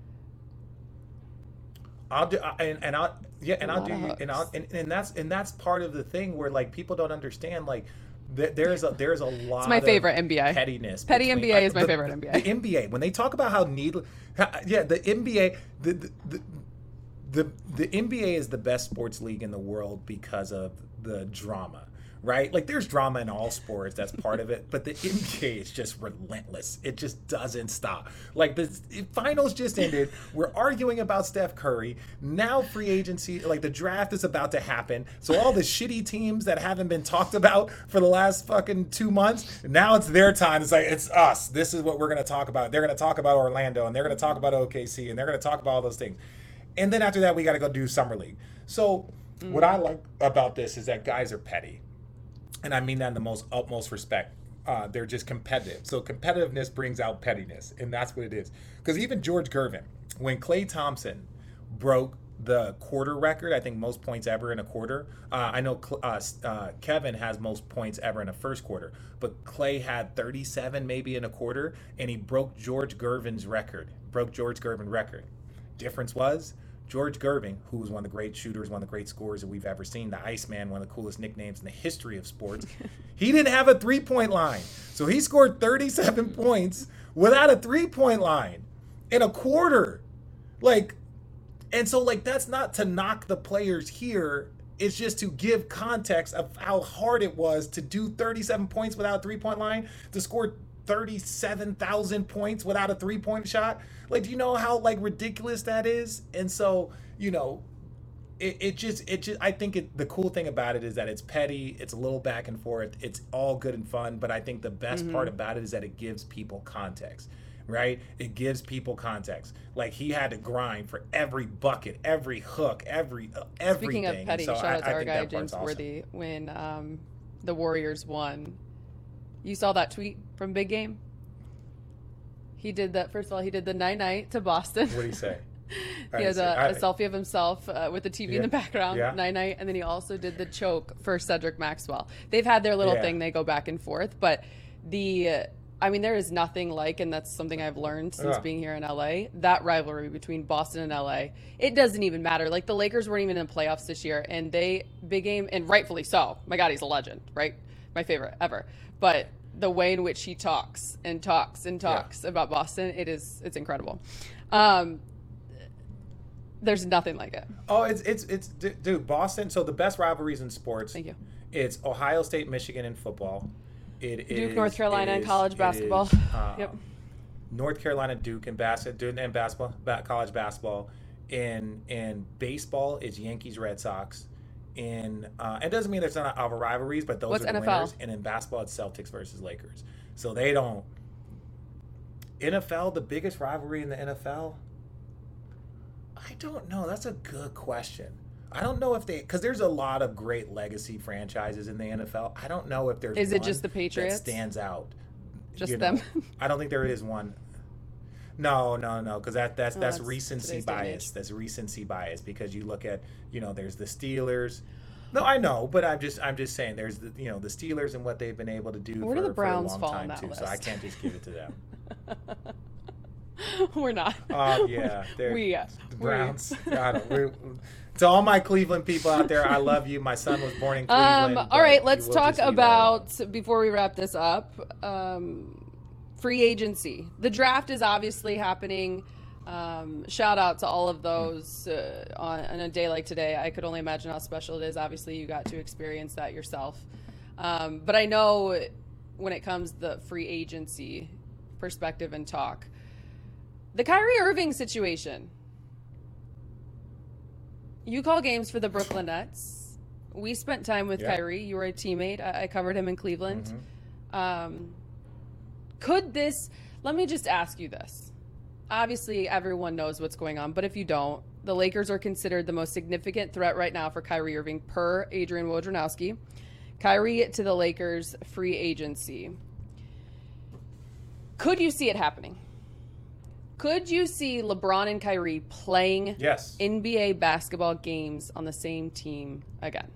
I'll do, and, and I'll yeah, and I'll do, and I'll, and, and that's and that's part of the thing where like people don't understand like. There's a there's a lot. It's my favorite N B A. Pettiness. Petty between, N B A is my the, favorite N B A. The N B A, when they talk about how needless, yeah, the N B A, the the, the the the N B A is the best sports league in the world because of the drama. Right? Like there's drama in all sports, that's part of it, but the N B A is just relentless. It just doesn't stop. Like the finals just ended. We're arguing about Steph Curry. Now free agency, like the draft is about to happen. So all the shitty teams that haven't been talked about for the last fucking two months, now it's their time. It's like, it's us. This is what we're going to talk about. They're going to talk about Orlando, and they're going to talk about O K C, and they're going to talk about all those things. And then after that, we got to go do Summer League. So mm. what I like about this is that guys are petty. And I mean that in the most utmost respect. Uh, they're just competitive. So competitiveness brings out pettiness, and that's what it is. Because even George Gervin, when Klay Thompson broke the quarter record, I think most points ever in a quarter. Uh, I know uh, uh, Kevin has most points ever in a first quarter, but Klay had thirty-seven maybe in a quarter, and he broke George Gervin's record. Broke George Gervin's record. Difference was, George Gervin, who was one of the great shooters, one of the great scorers that we've ever seen, the Iceman, one of the coolest nicknames in the history of sports, he didn't have a three-point line. So he scored thirty-seven points without a three-point line in a quarter. Like, and so, like, that's not to knock the players here. It's just to give context of how hard it was to do thirty-seven points without a three-point line, to score thirty-seven thousand points without a three-point shot. Like, do you know how like ridiculous that is? And so, you know, it, it just it just I think it, the cool thing about it is that it's petty, it's a little back and forth, it's all good and fun, but I think the best mm-hmm. part about it is that it gives people context. right? It gives people context. Like he had to grind for every bucket, every hook, every uh, everything. Speaking of petty, so shout I, out to I our think guy that James part's awesome. Worthy when um, the Warriors won. You saw that tweet from Big Game? He did that. First of all, he did the night night to Boston. What did he say? He has a, a selfie of himself uh, with the T V yeah, in the background, yeah. night night, and then he also did the choke for Cedric Maxwell. They've had their little yeah. thing; they go back and forth. But the, uh, I mean, there is nothing like, and that's something I've learned since yeah. being here in L A. That rivalry between Boston and L A, it doesn't even matter. Like the Lakers weren't even in the playoffs this year, and they Big Game, and rightfully so. My God, he's a legend, right? My favorite ever. But the way in which he talks and talks and talks yeah. about Boston, it is it's incredible. Um, There's nothing like it. Oh, it's it's it's dude, Boston. So the best rivalries in sports. Thank you. It's Ohio State, Michigan in football. It Duke, is, North Carolina, in and college basketball. Is, uh, yep. North Carolina, Duke, and basketball, and basketball, college basketball. In in baseball, it's Yankees, Red Sox. In uh, it doesn't mean there's not other rivalries, but those What's are the N F L? winners. And in basketball, it's Celtics versus Lakers. So they don't. N F L, the biggest rivalry in the N F L. I don't know. That's a good question. I don't know if they, because there's a lot of great legacy franchises in the N F L. I don't know if there's is it one just the Patriots that stands out. Just you them? Know. I don't think there is one. No, no, no, because that that's oh, that's, that's recency bias. That's recency bias because you look at you know there's the Steelers. No, I know, but I'm just I'm just saying there's the you know the Steelers and what they've been able to do Where for, do the Browns for a long fall time on that too. list? So I can't just give it to them. We're not. Oh uh, yeah, we uh, the Browns. I don't. We're, to all my Cleveland people out there, I love you. My son was born in Cleveland. Um, all right, let's talk about before we wrap this up. Um, free agency. The draft is obviously happening. Um, shout out to all of those uh, on, on a day like today. I could only imagine how special it is. Obviously, you got to experience that yourself. Um, but I know when it comes to the free agency perspective and talk, the Kyrie Irving situation. You call games for the Brooklyn Nets. We spent time with yeah. Kyrie. You were a teammate. I, I covered him in Cleveland. Mm-hmm. Um, could this, let me just ask you this. Obviously, everyone knows what's going on, but if you don't, the Lakers are considered the most significant threat right now for Kyrie Irving per Adrian Wojnarowski. Kyrie to the Lakers free agency. Could you see it happening? Could you see LeBron and Kyrie playing yes. N B A basketball games on the same team again?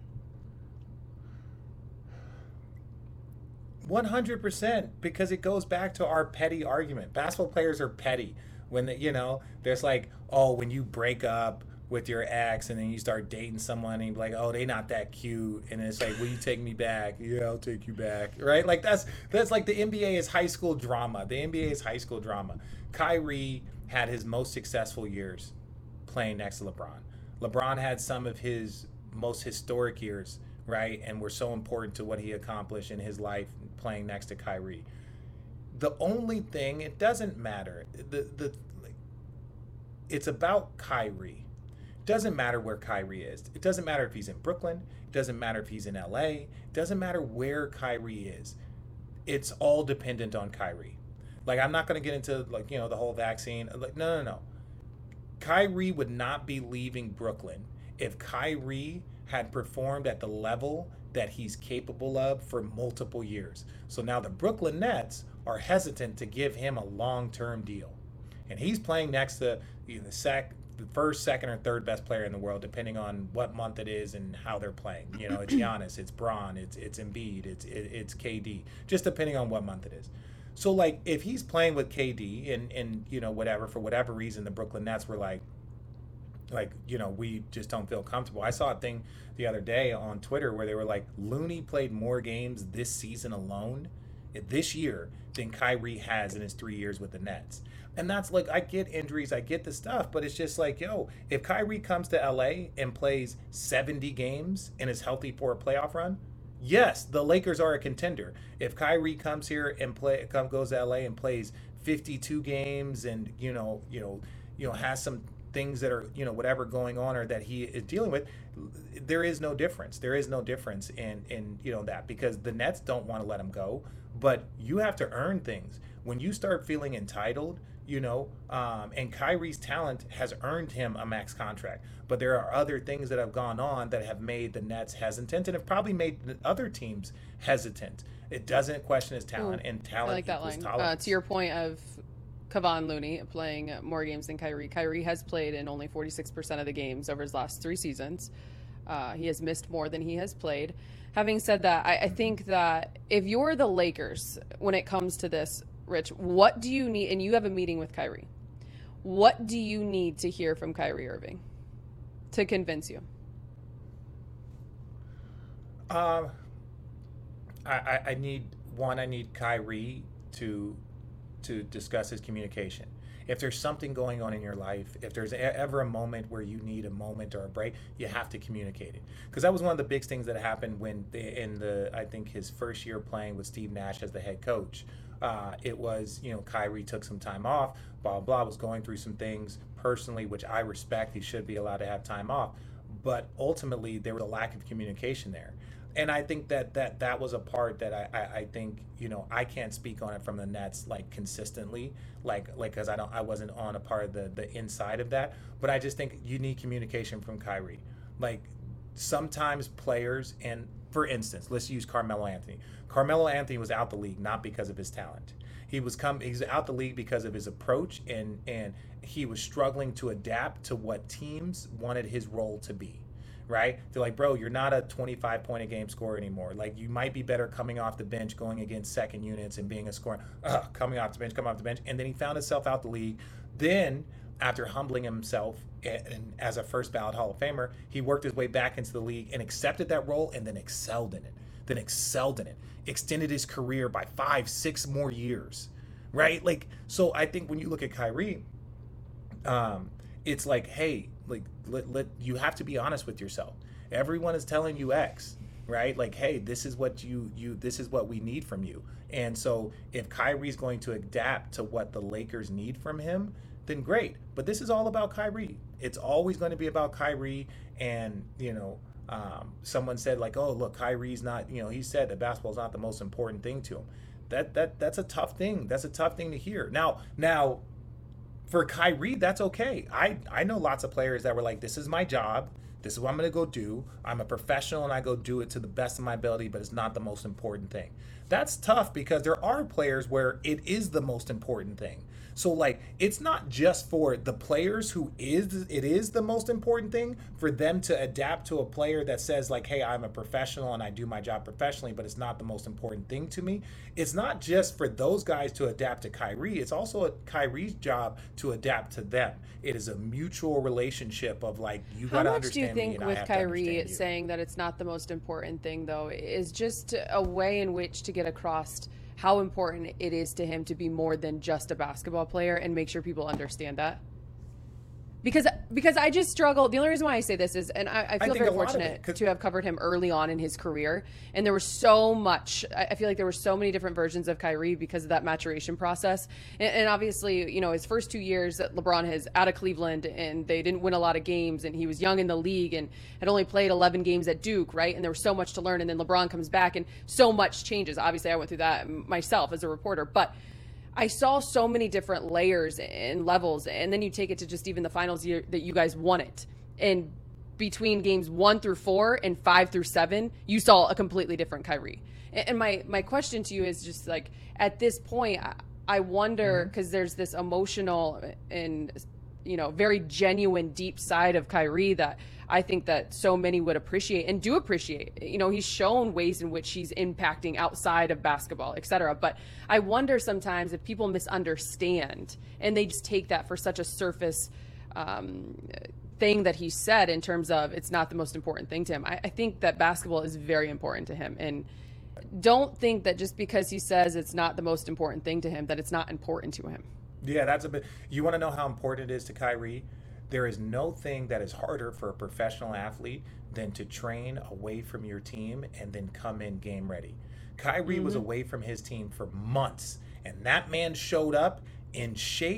one hundred percent, because it goes back to our petty argument. Basketball players are petty. When, the, you know, there's like, oh, when you break up with your ex and then you start dating someone and you're like, oh, they not that cute. And it's like, will you take me back? Yeah, I'll take you back. Right? Like that's that's like the N B A is high school drama. The N B A is high school drama. Kyrie had his most successful years playing next to LeBron. LeBron had some of his most historic years, right? And were so important to what he accomplished in his life playing next to Kyrie. The only thing, it doesn't matter. The the it's about Kyrie. It doesn't matter where Kyrie is. It doesn't matter if he's in Brooklyn. It doesn't matter if he's in L A. It doesn't matter where Kyrie is. It's all dependent on Kyrie. Like, I'm not going to get into, like, you know, the whole vaccine. Like, no, no, no. Kyrie would not be leaving Brooklyn if Kyrie had performed at the level that he's capable of for multiple years. So now the Brooklyn Nets are hesitant to give him a long-term deal. And he's playing next to the sec, the first, second, or third best player in the world, depending on what month it is and how they're playing. You know, it's Giannis, it's Bron, it's it's Embiid, it's it, it's K D, just depending on what month it is. So, like, if he's playing with K D and, and, you know, whatever, for whatever reason, the Brooklyn Nets were like, like, you know, we just don't feel comfortable. I saw a thing the other day on Twitter where they were like, Looney played more games this season alone, this year, than Kyrie has in his three years with the Nets. And that's like, I get injuries, I get the stuff, but it's just like, yo, if Kyrie comes to L A and plays seventy games and is healthy for a playoff run, yes, the Lakers are a contender. If Kyrie comes here and play, come goes to L A and plays fifty-two games, and you know, you know, you know, has some things that are, you know, whatever going on or that he is dealing with, there is no difference. There is no difference in in you know that, because the Nets don't want to let him go, but you have to earn things. when you start feeling entitled, you know, um, and Kyrie's talent has earned him a max contract. But there are other things that have gone on that have made the Nets hesitant and have probably made other teams hesitant. It doesn't question his talent, Ooh, and talent I like that equals line. tolerance. Uh, to your point of Kevon Looney playing more games than Kyrie. Kyrie has played in only forty-six percent of the games over his last three seasons. Uh, he has missed more than he has played. Having said that, I, I think that if you're the Lakers, when it comes to this, Rich, what do you need? And you have a meeting with Kyrie. What do you need to hear from Kyrie Irving to convince you? Um, I, I, I need one. I need Kyrie to to discuss his communication. If there's something going on in your life, if there's a, ever a moment where you need a moment or a break, you have to communicate it. Because that was one of the big things that happened when they, in the I think his first year playing with Steve Nash as the head coach. Uh, it was, you know, Kyrie took some time off, blah, blah, blah, was going through some things personally, which I respect. He should be allowed to have time off. But ultimately, there was a lack of communication there. And I think that that, that was a part that I, I, I think, you know, I can't speak on it from the Nets, like, consistently, like, like, because I don't, I wasn't on a part of the, the inside of that. But I just think you need communication from Kyrie. Like, sometimes players, and for instance, let's use Carmelo Anthony. Carmelo Anthony was out the league not because of his talent. He was come he's out the league because of his approach, and and he was struggling to adapt to what teams wanted his role to be. Right? They're like, bro, you're not a twenty-five point a game scorer anymore. Like, you might be better coming off the bench, going against second units and being a scorer. Ugh, coming off the bench, coming off the bench. And then he found himself out the league. Then, after humbling himself and as a first ballot Hall of Famer, he worked his way back into the league and accepted that role and then excelled in it. Then excelled in it. Extended his career by five, six more years. Right? Like, so I think when you look at Kyrie, um, it's like, hey, like, let, let you have to be honest with yourself. Everyone is telling you X, right? Like, hey, this is what you you this is what we need from you. And so if Kyrie's going to adapt to what the Lakers need from him, then great. But this is all about Kyrie. It's always going to be about Kyrie. And, you know, um, someone said, like, oh, look, Kyrie's not, you know, he said that basketball's not the most important thing to him. That that that's a tough thing. That's a tough thing to hear. Now, now. For Kyrie, that's okay. I, I know lots of players that were like, this is my job. This is what I'm going to go do. I'm a professional and I go do it to the best of my ability, but it's not the most important thing. That's tough because there are players where it is the most important thing. So, like, it's not just for the players who is it is the most important thing for them to adapt to a player that says, like, hey, I'm a professional and I do my job professionally, but it's not the most important thing to me. It's not just for those guys to adapt to Kyrie. It's also a Kyrie's job to adapt to them. It is a mutual relationship of, like, you got to understand How much do you think me and I with have to Kyrie understand you. saying that it's not the most important thing, though, is just a way in which to get across how important it is to him to be more than just a basketball player and make sure people understand that? Because because I just struggle. The only reason why I say this is, and I, I feel I very think a lot of fortunate it, to have covered him early on in his career. And there was so much, I feel like there were so many different versions of Kyrie because of that maturation process. And, and obviously, you know, his first two years that LeBron is out of Cleveland and they didn't win a lot of games and he was young in the league and had only played eleven games at Duke, right? And there was so much to learn. And then LeBron comes back and so much changes. Obviously, I went through that myself as a reporter, but I saw so many different layers and levels, and then you take it to just even the finals year that you guys won it. And between games one through four and five through seven, you saw a completely different Kyrie. And my, my question to you is just like, at this point, I, I wonder, because mm-hmm. there's this emotional and, you know, very genuine deep side of Kyrie that I think that so many would appreciate and do appreciate. You know, he's shown ways in which he's impacting outside of basketball, et cetera. But I wonder sometimes if people misunderstand and they just take that for such a surface um, thing that he said in terms of it's not the most important thing to him. I, I think that basketball is very important to him. And don't think that just because he says it's not the most important thing to him, that it's not important to him. Yeah, that's a bit. You want to know how important it is to Kyrie? There is no thing that is harder for a professional athlete than to train away from your team and then come in game ready. Kyrie mm-hmm. was away from his team for months, and that man showed up in shape,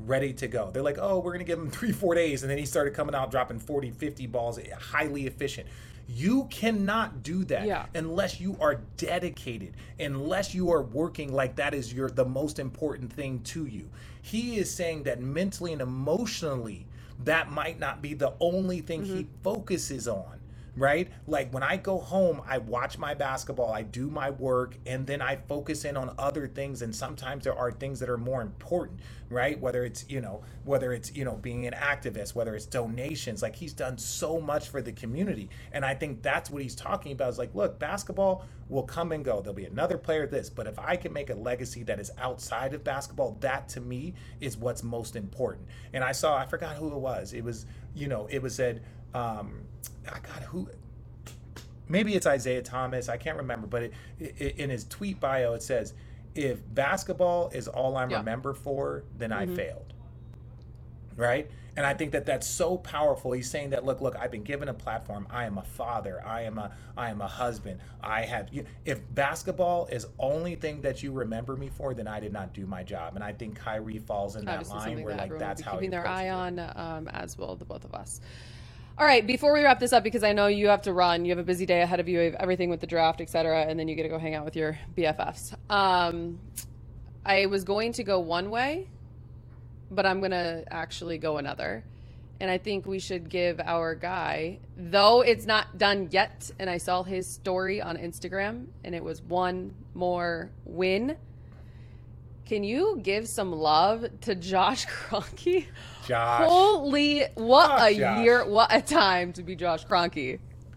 ready to go. They're like, oh, we're going to give him three, four days. And then he started coming out dropping forty, fifty balls, highly efficient. You cannot do that yeah. unless you are dedicated, unless you are working like that is your the most important thing to you. He is saying that mentally and emotionally, that might not be the only thing mm-hmm. he focuses on. Right? Like when I go home, I watch my basketball, I do my work, and then I focus in on other things. And sometimes there are things that are more important, right? Whether it's, you know, whether it's, you know, being an activist, whether it's donations, like he's done so much for the community. And I think that's what he's talking about is like, look, basketball will come and go. There'll be another player this, but if I can make a legacy that is outside of basketball, that to me is what's most important. And I saw, I forgot who it was. It was, you know, it was said, um, I got who, maybe it's Isaiah Thomas. I can't remember, but it, it, in his tweet bio, it says, if basketball is all I'm yeah. remembered for, then mm-hmm. I failed. Right. And I think that that's so powerful. He's saying that, look, look, I've been given a platform. I am a father. I am a, I am a husband. I have, you, if basketball is only thing that you remember me for, then I did not do my job. And I think Kyrie falls in that Obviously line where that like, that's how keeping he their eye it. on, um, as will the both of us. All right, before we wrap this up, because I know you have to run, you have a busy day ahead of you, you have everything with the draft, et cetera, and then you get to go hang out with your B F Fs. Um, I was going to go one way, but I'm going to actually go another. And I think we should give our guy, though it's not done yet, and I saw his story on Instagram, and it was one more win. Can you give some love to Josh Kroenke? Josh. Holy, what Oh, a Josh. year, what a time to be Josh Kroenke.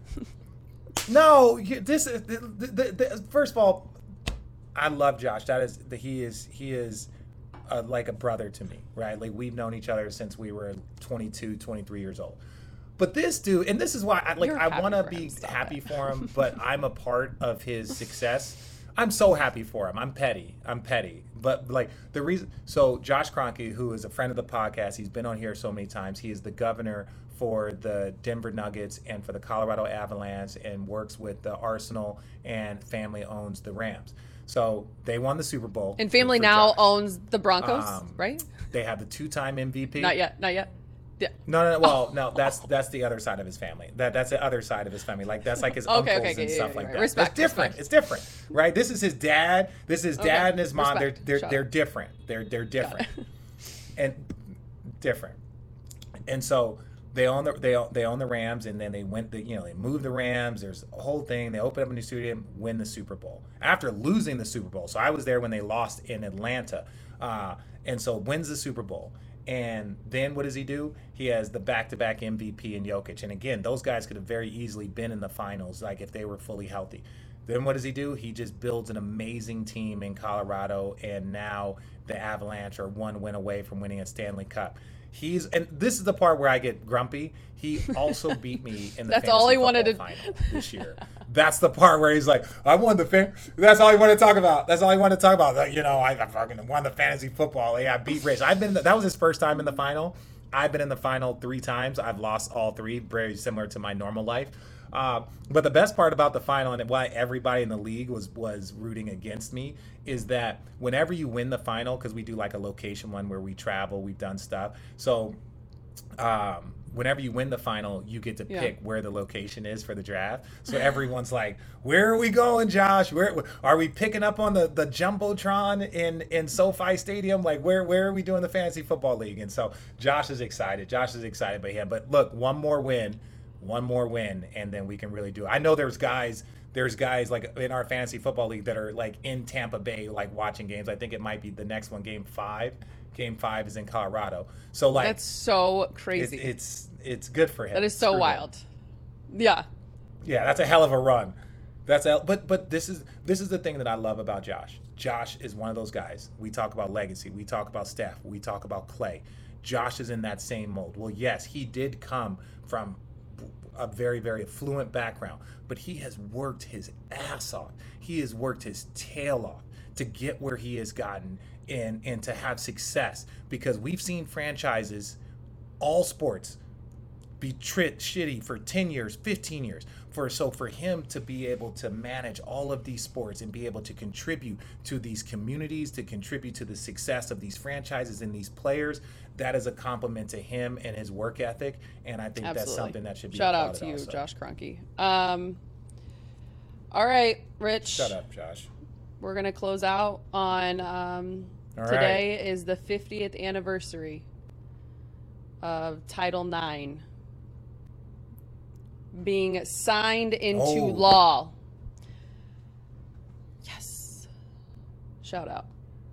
No, you- this is the, the, the, the, first of all, I love Josh. That is the, he is he is uh, like a brother to me, right? Like we've known each other since we were twenty-two, twenty-three years old. But this dude, and this is why I like You're I happy want to for be him. Stop happy it. for him, but I'm a part of his success. I'm so happy for him. I'm petty. I'm petty. But like the reason, so Josh Kroenke, who is a friend of the podcast, he's been on here so many times. He is the governor for the Denver Nuggets and for the Colorado Avalanche and works with the Arsenal, and family owns the Rams. So they won the Super Bowl. And family for now Josh. owns the Broncos, Um, right? They have the two-time M V P. Not yet, not yet. Yeah. No, no, no. Well, no, that's that's the other side of his family. That that's the other side of his family. Like that's like his Okay, uncles okay, and okay, yeah, stuff yeah, like yeah. that. Respect, It's different. respect. It's different, right? This is his dad. This is Okay, dad and his mom. respect. They're they're Shut they're up. different. They're they're different, and different. And so they own the they own, they own the Rams, and then they went the you know they moved the Rams. There's a whole thing. They open up a new stadium, win the Super Bowl after losing the Super Bowl. So I was there when they lost in Atlanta, uh, and so wins the Super Bowl. And then what does he do? He has the back-to-back M V P in Jokic. And again, those guys could have very easily been in the finals, like if they were fully healthy. Then what does he do? He just builds an amazing team in Colorado, and now the Avalanche are one win away from winning a Stanley Cup. He's and this is the part where I get grumpy. He also beat me in the That's fantasy all he football wanted to- final this year. That's the part where he's like, I won the fan. That's all he wanted to talk about. That's all he wanted to talk about. Like, you know, I, I fucking won the fantasy football. Yeah, I beat Rich. I've been. That was his first time in the final. I've been in the final three times. I've lost all three. Very similar to my normal life. Uh, but the best part about the final and why everybody in the league was was rooting against me is that whenever you win the final, because we do like a location one where we travel, we've done stuff. So um, whenever you win the final, you get to Yeah. pick where the location is for the draft. So everyone's like, where are we going, Josh? Where are we picking up on the, the Jumbotron in, in SoFi Stadium? Like, where where are we doing the fantasy football league? And so Josh is excited. Josh is excited by him. But look, one more win, one more win, and then we can really do it. I know there's guys there's guys like in our fantasy football league that are like in Tampa Bay, like watching games. I think it might be the next one, game five. Game five is in Colorado. So like That's so it, crazy. it's it's good for him. that is so Screw him. wild. Yeah. Yeah, that's a hell of a run. That's a, but but this is this is the thing that I love about Josh. Josh is one of those guys. We talk about legacy. We talk about Steph. We talk about Clay. Josh is in that same mold. Well, yes, he did come from a very, very affluent background, but he has worked his ass off. He has worked his tail off to get where he has gotten and, and to have success, because we've seen franchises, all sports, be trit shitty for ten years, fifteen years. For so for him to be able to manage all of these sports and be able to contribute to these communities, to contribute to the success of these franchises and these players, that is a compliment to him and his work ethic. And I think Absolutely. That's something that should be shout out to you, also. Josh Kroenke. Um, all right, Rich. Shut up, Josh. We're gonna close out on um, today right. is the fiftieth anniversary of Title nine being signed into oh. law. Yes. Shout out.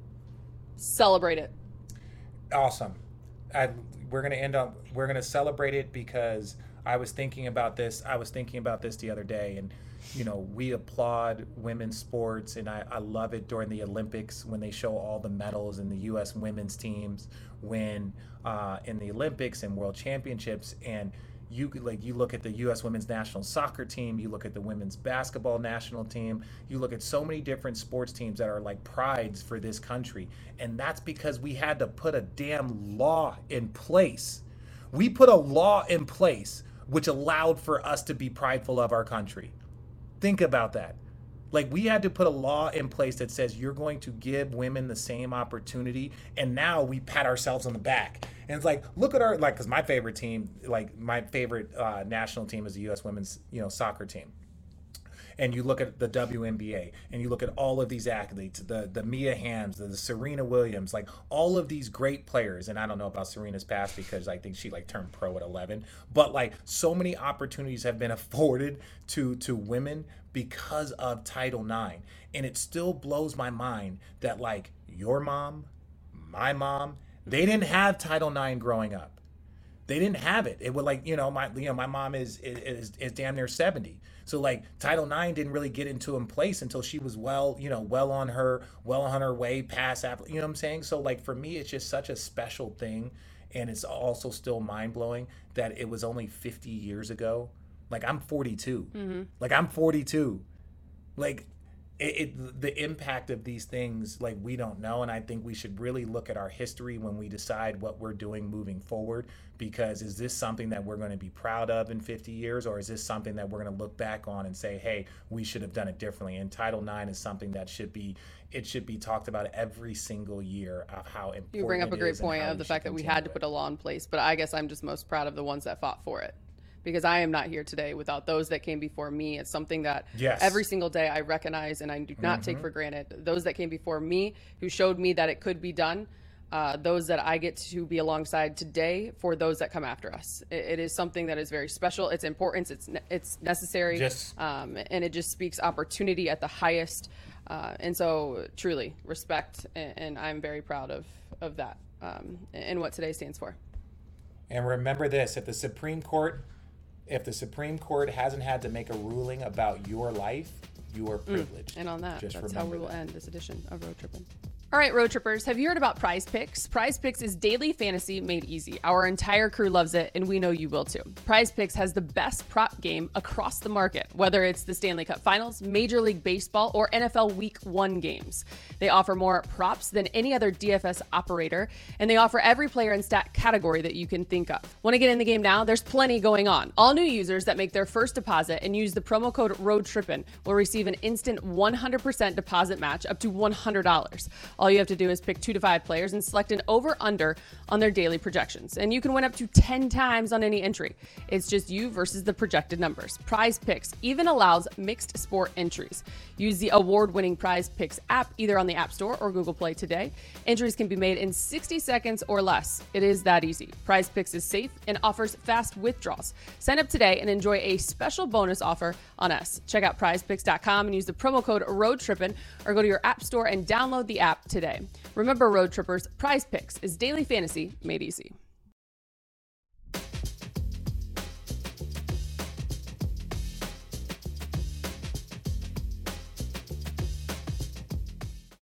Celebrate it. Awesome. I, we're gonna end up. We're gonna celebrate it because I was thinking about this. I was thinking about this the other day, and you know, we applaud women's sports, and I, I love it during the Olympics when they show all the medals and the U S women's teams win uh, in the Olympics and World Championships. And you like you look at the U S women's national soccer team, you look at the women's basketball national team, you look at so many different sports teams that are like prides for this country. And that's because we had to put a damn law in place. We put a law in place which allowed for us to be prideful of our country. Think about that. Like, we had to put a law in place that says you're going to give women the same opportunity, and now we pat ourselves on the back. And it's like, look at our, like, because my favorite team, like, my favorite uh, national team is the U S women's, you know, soccer team. And you look at the W N B A, and you look at all of these athletes, the the Mia Hamms, the, the Serena Williams, like all of these great players. And I don't know about Serena's past because I think she like turned pro at eleven. But like so many opportunities have been afforded to to women because of Title nine. And it still blows my mind that like your mom, my mom, they didn't have Title nine growing up. They didn't have it. It would like, you know, my you know, my mom is is is damn near seventy. So like Title nine didn't really get into in place until she was well, you know, well on her, well on her way past, you know what I'm saying? So like for me, it's just such a special thing. And it's also still mind blowing that it was only fifty years ago. Like I'm forty-two, mm-hmm. like I'm forty-two, like it, it, the impact of these things, like we don't know. And I think we should really look at our history when we decide what we're doing moving forward, because is this something that we're going to be proud of in fifty years, or is this something that we're going to look back on and say, hey, we should have done it differently? And Title nine is something that should be, it should be talked about every single year of how important you bring up a great point of the fact that we had to put a law in place, but I guess I'm just most proud of the ones that fought for it. Because I am not here today without those that came before me. It's something that yes. every single day I recognize and I do not mm-hmm. take for granted. Those that came before me, who showed me that it could be done, uh, those that I get to be alongside today for those that come after us. It, it is something that is very special. It's important. It's ne- it's necessary. Just, um, and it just speaks opportunity at the highest. Uh, and so truly respect. And, and I'm very proud of, of that um, and what today stands for. And remember this, if the Supreme Court... If the Supreme Court hasn't had to make a ruling about your life, you are privileged. Mm. And on that, Just that's how we will that. end this edition of Road Trippin'. All right, Road Trippers, have you heard about Prize Picks? Prize Picks is daily fantasy made easy. Our entire crew loves it, and we know you will too. Prize Picks has the best prop game across the market, whether it's the Stanley Cup Finals, Major League Baseball, or N F L Week one games. They offer more props than any other D F S operator, and they offer every player and stat category that you can think of. Want to get in the game now? There's plenty going on. All new users that make their first deposit and use the promo code ROADTRIPPIN will receive an instant one hundred percent deposit match up to one hundred dollars. All you have to do is pick two to five players and select an over-under on their daily projections. And you can win up to ten times on any entry. It's just you versus the projected numbers. Prize Picks even allows mixed sport entries. Use the award-winning Prize Picks app either on the App Store or Google Play today. Entries can be made in sixty seconds or less. It is that easy. Prize Picks is safe and offers fast withdrawals. Sign up today and enjoy a special bonus offer on us. Check out prize picks dot com and use the promo code ROADTRIPPIN or go to your App Store and download the app today. Remember, Road Trippers, Prize Picks is daily fantasy made easy.